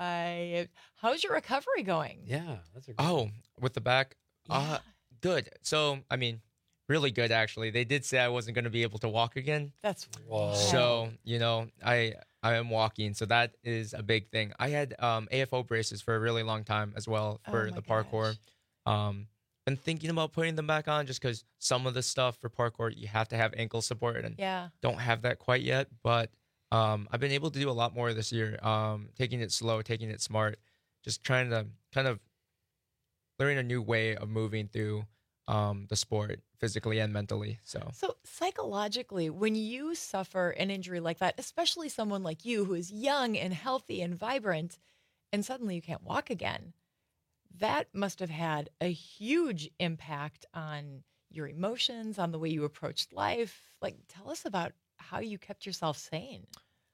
S15: your recovery going?
S14: Yeah, that's a great
S16: with the back?
S15: Yeah.
S16: Good. So, I mean, really good, actually. They did say I wasn't going to be able to walk again.
S15: That's
S16: So, I am walking. So that is a big thing. I had AFO braces for a really long time as well for the parkour. Been thinking about putting them back on just because some of the stuff for parkour, you have to have ankle support and don't have that quite yet. But I've been able to do a lot more this year, taking it slow, taking it smart, just trying to kind of learn a new way of moving through the sport physically and mentally. So
S15: psychologically, when you suffer an injury like that, especially someone like you who is young and healthy and vibrant, and suddenly you can't walk again, that must have had a huge impact on your emotions, on the way you approached life. Like, tell us about how you kept yourself sane.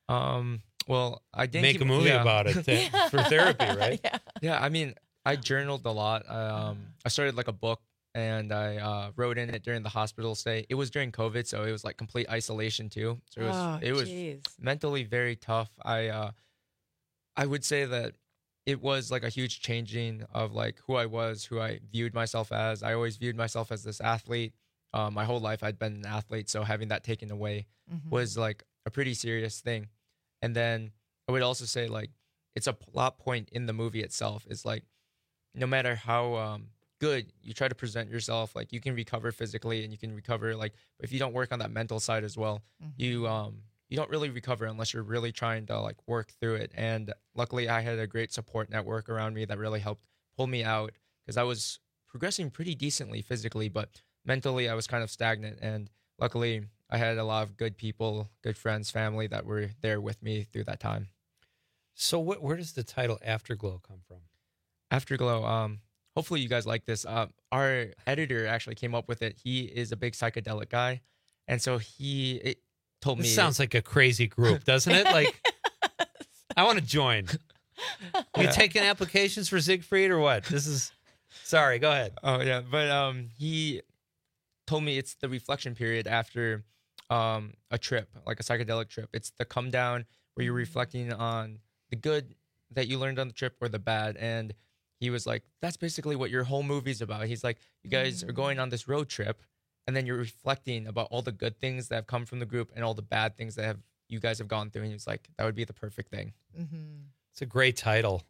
S16: Well, I didn't
S14: make a movie about it for therapy, right?
S16: Yeah. I mean, I journaled a lot. I started like a book, and I wrote in it during the hospital stay. It was during COVID, so it was like complete isolation too. So it was mentally very tough. I would say that it was like a huge changing of like who I was, who I viewed myself as. I always viewed myself as this athlete. My whole life I'd been an athlete, so having that taken away was like a pretty serious thing. And then I would also say like it's a plot point in the movie itself. It's like no matter how good you try to present yourself, like you can recover physically and you can recover like, but if you don't work on that mental side as well, you don't really recover unless you're really trying to like work through it. And luckily I had a great support network around me that really helped pull me out, because I was progressing pretty decently physically, but mentally I was kind of stagnant. And luckily I had a lot of good people, good friends, family that were there with me through that time.
S14: So where does the title Afterglow come from?
S16: Afterglow, hopefully you guys like this. Our editor actually came up with it. He is a big psychedelic guy. And so he told me.
S14: This sounds like a crazy group, doesn't it? Like, I want to join. You taking applications for Siegfried or what? Sorry, go ahead.
S16: Oh, yeah. But he told me it's the reflection period after a trip, like a psychedelic trip. It's the come down where you're reflecting on the good that you learned on the trip or the bad. And he was like, that's basically what your whole movie's about. He's like, you guys are going on this road trip, and then you're reflecting about all the good things that have come from the group and all the bad things that you guys have gone through. And he was like, that would be the perfect thing.
S14: It's a great title.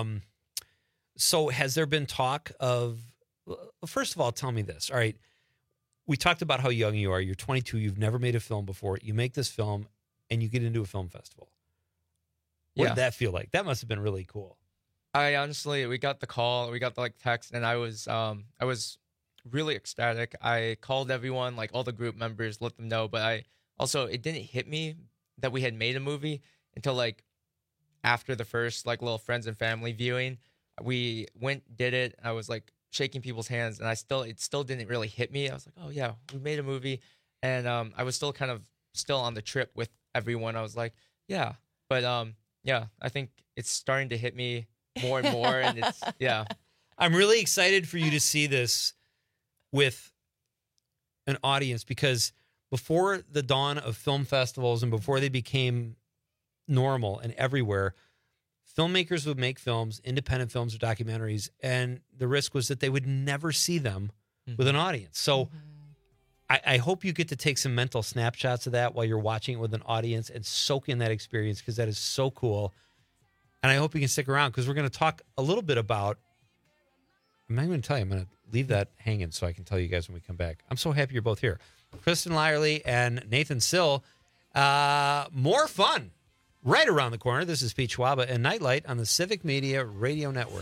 S14: So has there been talk of, first of all, tell me this. All right. We talked about how young you are. You're 22. You've never made a film before. You make this film and you get into a film festival. What did that feel like? That must have been really cool.
S16: We got the call, we got the text, and I was really ecstatic. I called everyone, like all the group members, let them know. But it didn't hit me that we had made a movie until like after the first like little friends and family viewing. We did it. I was like shaking people's hands, and it still didn't really hit me. I was like, oh yeah, we made a movie, and I was still kind of on the trip with everyone. I was like, yeah, but I think it's starting to hit me more and more, and it's
S14: I'm really excited for you to see this with an audience, because before the dawn of film festivals and before they became normal and everywhere, filmmakers would make films, independent films or documentaries, and the risk was that they would never see them with an audience. So I hope you get to take some mental snapshots of that while you're watching it with an audience and soak in that experience, because that is so cool. And I hope you can stick around, because we're going to talk a little bit about, I'm not going to tell you, I'm going to leave that hanging so I can tell you guys when we come back. I'm so happy you're both here. Kristen Lyerly and Nathan Sill. More fun right around the corner. This is Pete Schwaba and Nightlight on the Civic Media Radio Network.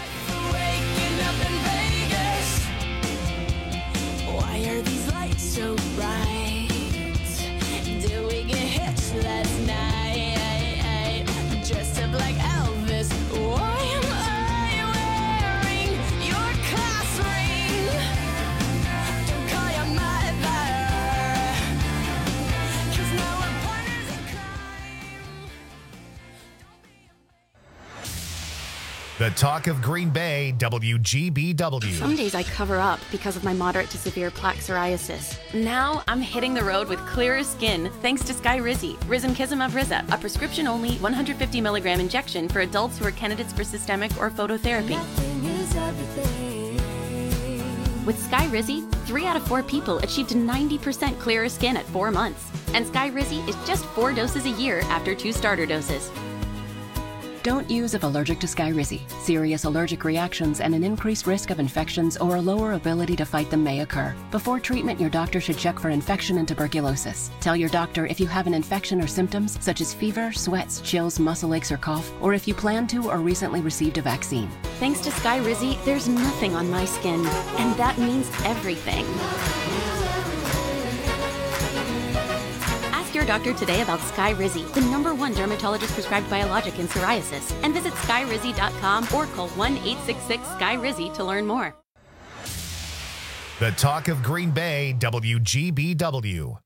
S17: Why are these lights so bright? Did we get hitched last night? Dressed up like Elvis. Why am I wearing your class ring? Don't call your mother, 'cause now we're partners in crime.
S2: The The talk of Green Bay, WGBW.
S6: Some days I cover up because of my moderate to severe plaque psoriasis. Now I'm hitting the road with clearer skin thanks to Skyrizi, Risankizumab Riza, a prescription-only 150 milligram injection for adults who are candidates for systemic or phototherapy. With Skyrizi, 3 out of 4 people achieved 90% clearer skin at 4 months. And Skyrizi is just 4 doses a year after 2 starter doses.
S22: Don't use if allergic to Skyrizi. Serious allergic reactions and an increased risk of infections or a lower ability to fight them may occur. Before treatment, your doctor should check for infection and tuberculosis. Tell your doctor if you have an infection or symptoms such as fever, sweats, chills, muscle aches, or cough, or if you plan to or recently received a vaccine.
S6: Thanks to Skyrizi, there's nothing on my skin, and that means everything. Your doctor today about Skyrizi, the #1 dermatologist prescribed biologic in psoriasis, and visit skyrizi.com or call 1-866-SKYRIZI to learn more.
S2: The talk of Green Bay, WGBW.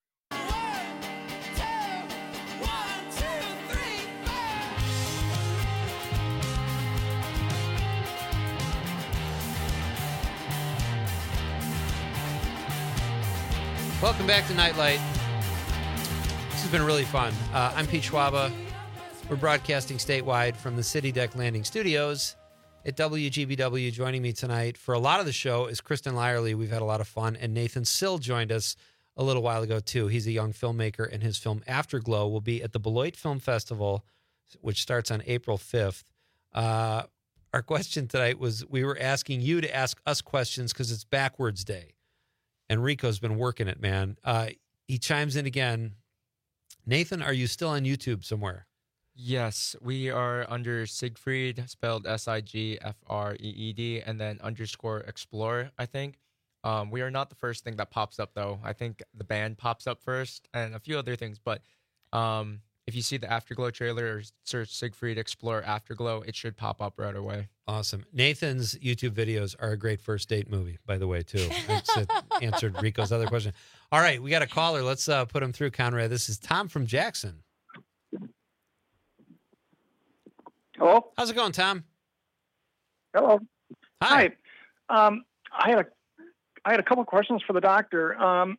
S14: Welcome back to Nightlight. This has been really fun. I'm Pete Schwaba. We're broadcasting statewide from the City Deck Landing Studios at WGBW. Joining me tonight for a lot of the show is Kristen Lyerly. We've had a lot of fun. And Nathan Sill joined us a little while ago, too. He's a young filmmaker, and his film Afterglow will be at the Beloit Film Festival, which starts on April 5th. Our question tonight was, we were asking you to ask us questions because it's Backwards Day. And Rico's been working it, man. He chimes in again. Nathan, are you still on YouTube somewhere?
S16: Yes, we are under Siegfried, spelled Sigfreed, and then _explore, I think. We are not the first thing that pops up, though. I think the band pops up first and a few other things. But if you see the Afterglow trailer or search Siegfried Explore Afterglow, it should pop up right away.
S14: Awesome. Nathan's YouTube videos are a great first date movie, by the way, too. It answered Rico's other question. All right, we got a caller. Let's put him through, Conrad. This is Tom from Jackson.
S23: Hello?
S14: How's it going, Tom?
S23: Hello.
S14: Hi.
S23: I had a couple questions for the doctor.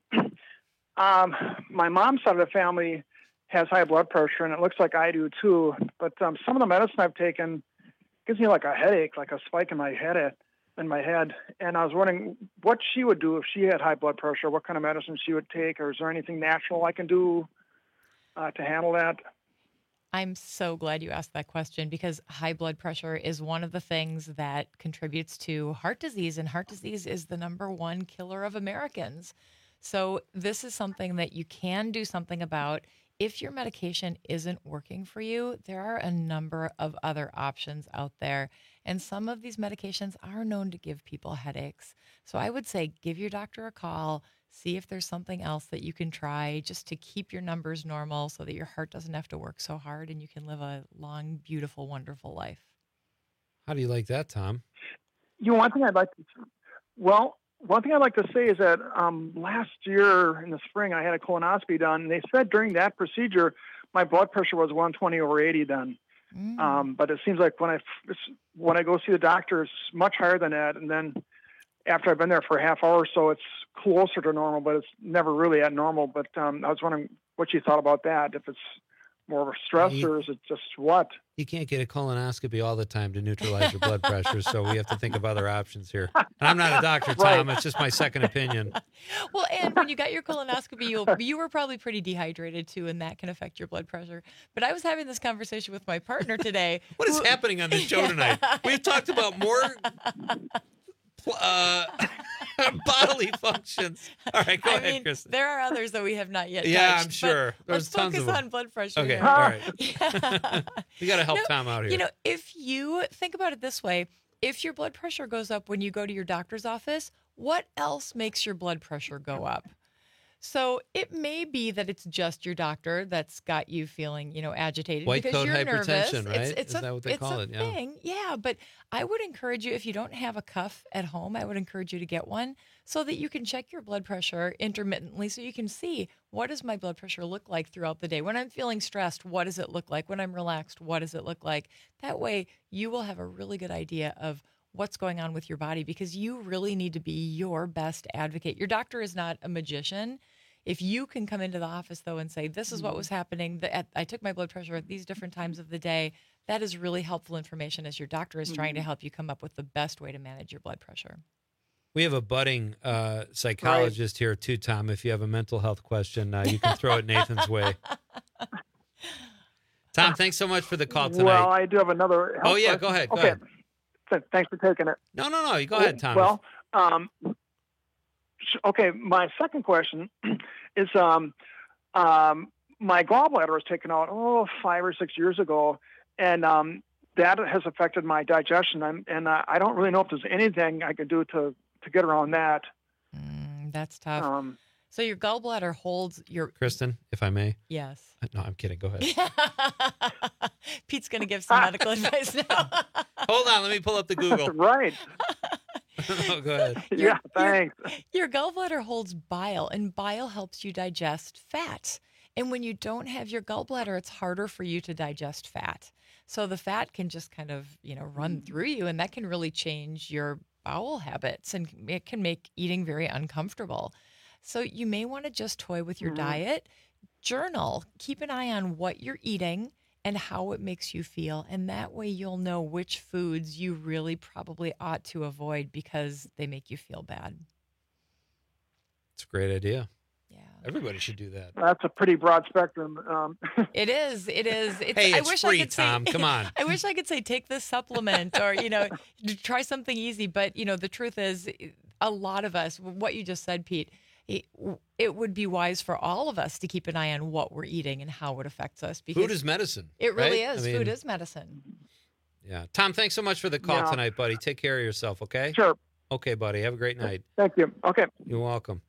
S23: My mom's side of the family has high blood pressure, and it looks like I do too. But some of the medicine I've taken gives me like a headache, like a spike in my head. And I was wondering what she would do if she had high blood pressure. What kind of medicine she would take, or is there anything natural I can do to handle that?
S15: I'm so glad you asked that question, because high blood pressure is one of the things that contributes to heart disease, and heart disease is the #1 killer of Americans. So this is something that you can do something about. If your medication isn't working for you, there are a number of other options out there. And some of these medications are known to give people headaches. So I would say give your doctor a call, see if there's something else that you can try just to keep your numbers normal so that your heart doesn't have to work so hard and you can live a long, beautiful, wonderful life.
S14: How do you like that, Tom?
S23: One thing I'd like to say is that last year in the spring, I had a colonoscopy done, and they said during that procedure, my blood pressure was 120/80 then. But it seems like when I go see the doctor, it's much higher than that. And then after I've been there for a half hour or so, it's closer to normal, but it's never really at normal. But I was wondering what you thought about that, if it's more of a stress or is it just what?
S14: You can't get a colonoscopy all the time to neutralize your blood pressure, so we have to think of other options here. And I'm not a doctor, Tom. Right. It's just my second opinion.
S15: Well, and when you got your colonoscopy, you were probably pretty dehydrated, too, and that can affect your blood pressure. But I was having this conversation with my partner today.
S14: What is happening on this show tonight? We've talked about more bodily functions. All right, go ahead, Kristen.
S15: There are others that we have not yet touched.
S14: Yeah, I'm sure.
S15: Let's focus on blood pressure.
S14: Okay,
S15: here.
S14: all right. We got to help Tom out here.
S15: You know, if you think about it this way, if your blood pressure goes up when you go to your doctor's office, what else makes your blood pressure go up? So it may be that it's just your doctor that's got you feeling, agitated
S14: White
S15: because
S14: coat
S15: you're
S14: hypertension,
S15: nervous.
S14: right? Is that what they call it?
S15: It's a thing. Yeah, but I would encourage you, if you don't have a cuff at home, I would encourage you to get one so that you can check your blood pressure intermittently so you can see, what does my blood pressure look like throughout the day? When I'm feeling stressed, what does it look like? When I'm relaxed, what does it look like? That way you will have a really good idea of what's going on with your body, because you really need to be your best advocate. Your doctor is not a magician. If you can come into the office, though, and say, this is what was happening, I took my blood pressure at these different times of the day, that is really helpful information as your doctor is trying to help you come up with the best way to manage your blood pressure.
S14: We have a budding psychologist here, too, Tom. If you have a mental health question, you can throw it Nathan's way. Tom, thanks so much for the call tonight.
S23: Well, I do have another health
S14: yeah,
S23: question.
S14: go ahead. Go
S23: okay.
S14: ahead.
S23: Thanks for taking it.
S14: No. You go ahead, Tom.
S23: Well, okay, my second question is my gallbladder was taken out 5 or 6 years ago, and that has affected my digestion, and I don't really know if there's anything I can do to get around that.
S15: That's tough. So your gallbladder holds your...
S14: Kristen, if I may.
S15: Yes.
S14: No, I'm kidding. Go ahead.
S15: Pete's going to give some medical advice now.
S14: Hold on. Let me pull up the Google.
S23: Right.
S14: Oh, go ahead.
S23: Yeah, thanks.
S15: Your gallbladder holds bile, and bile helps you digest fat. And when you don't have your gallbladder, it's harder for you to digest fat. So the fat can just kind of, run through you, and that can really change your bowel habits, and it can make eating very uncomfortable. So you may want to just toy with your diet, journal, keep an eye on what you're eating and how it makes you feel. And that way you'll know which foods you really probably ought to avoid because they make you feel bad.
S14: It's a great idea. Yeah. Everybody should do that.
S23: That's a pretty broad spectrum.
S15: It is. Hey,
S14: it's free, Tom. Come on.
S15: I wish I could say take this supplement or, try something easy. But, the truth is a lot of us, what you just said, Pete, it would be wise for all of us to keep an eye on what we're eating and how it affects us. Because
S14: food is medicine.
S15: It really
S14: right?
S15: is. Food is medicine.
S14: Yeah. Tom, thanks so much for the call tonight, buddy. Take care of yourself, okay?
S23: Sure.
S14: Okay, buddy. Have a great night.
S23: Thank you. Okay.
S14: You're welcome.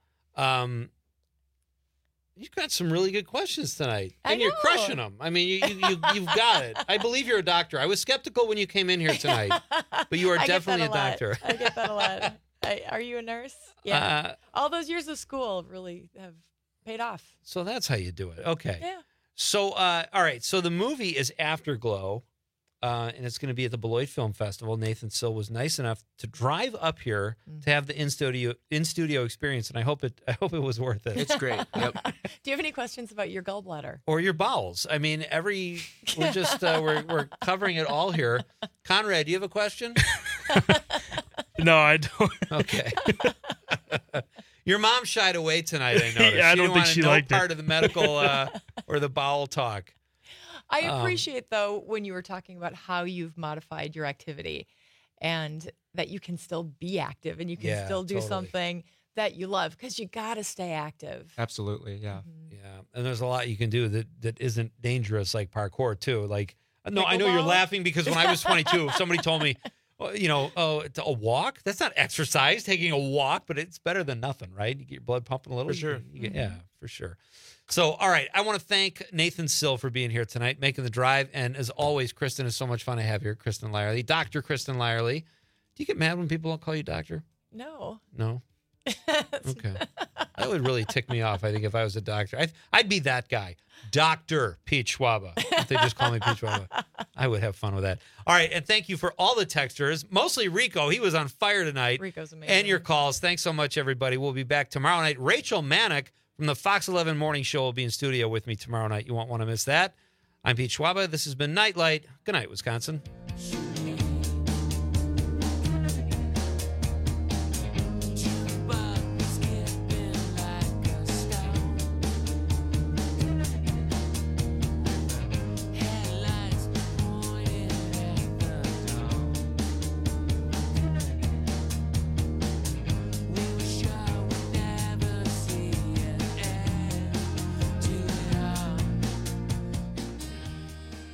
S14: You've got some really good questions tonight, and you're crushing them. I mean, you've got it. I believe you're a doctor. I was skeptical when you came in here tonight, but you are definitely a doctor.
S15: I get that a lot. Are you a nurse? Yeah. All those years of school really have paid off.
S14: So that's how you do it. Okay.
S15: Yeah.
S14: So, all right. So the movie is Afterglow, and it's going to be at the Beloit Film Festival. Nathan Sill was nice enough to drive up here to have the in studio experience, and I hope it was worth it.
S16: It's great. Yep.
S15: Do you have any questions about your gallbladder
S14: or your bowels? I mean, we're just we're covering it all here. Conrad, do you have a question?
S1: No, I don't.
S14: Okay. Your mom shied away tonight, I noticed.
S1: Yeah, I don't think she liked it.
S14: No part of the medical or the bowel talk.
S15: I appreciate, though, when you were talking about how you've modified your activity and that you can still be active and you can still do something that you love, because you got to stay active.
S16: Absolutely, yeah.
S14: Yeah, and there's a lot you can do that isn't dangerous, like parkour, too. Like, no, I know you're laughing because when I was 22, somebody told me, a walk? That's not exercise, taking a walk, but it's better than nothing, right? You get your blood pumping a little.
S16: For sure.
S14: Yeah, for sure. So, all right, I want to thank Nathan Sill for being here tonight, making the drive. And as always, Kristen, is so much fun to have here. Kristen Lyerly, Dr. Kristen Lyerly. Do you get mad when people don't call you doctor?
S15: No.
S14: No? Okay. That would really tick me off, I think, if I was a doctor. I'd be that guy, Dr. Pete Schwaba. If they just call me Pete Schwaba, I would have fun with that. All right, and thank you for all the texters, mostly Rico. He was on fire tonight.
S15: Rico's amazing.
S14: And your calls. Thanks so much, everybody. We'll be back tomorrow night. Rachel Manick from the Fox 11 Morning Show will be in studio with me tomorrow night. You won't want to miss that. I'm Pete Schwaba. This has been Nightlight. Good night, Wisconsin.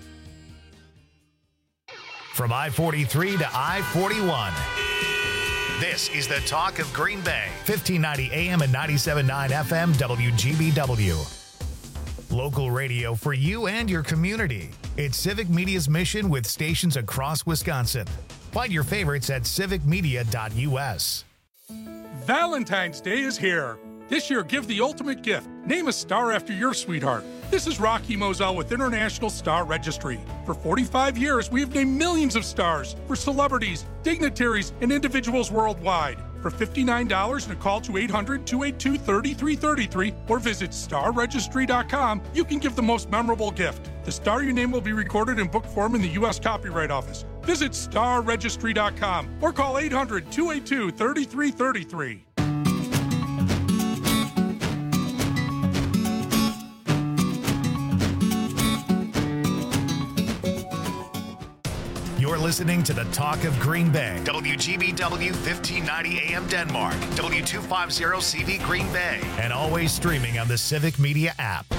S2: From I-43 to I-41, This is the Talk of Green Bay, 1590 AM and 97.9 FM WGBW. Local radio for you and your community. It's Civic Media's mission with stations across Wisconsin. Find your favorites at civicmedia.us.
S20: Valentine's Day is here. This year, give the ultimate gift. Name a star after your sweetheart. This is Rocky Moselle with International Star Registry. For 45 years, we have named millions of stars for celebrities, dignitaries, and individuals worldwide. For $59 and a call to 800-282-3333 or visit starregistry.com, you can give the most memorable gift. The star you name will be recorded in book form in the U.S. Copyright Office. Visit starregistry.com or call 800-282-3333.
S2: You're listening to the Talk of Green Bay. WGBW 1590 AM Denmark. W250 CV Green Bay. And always streaming on the Civic Media app.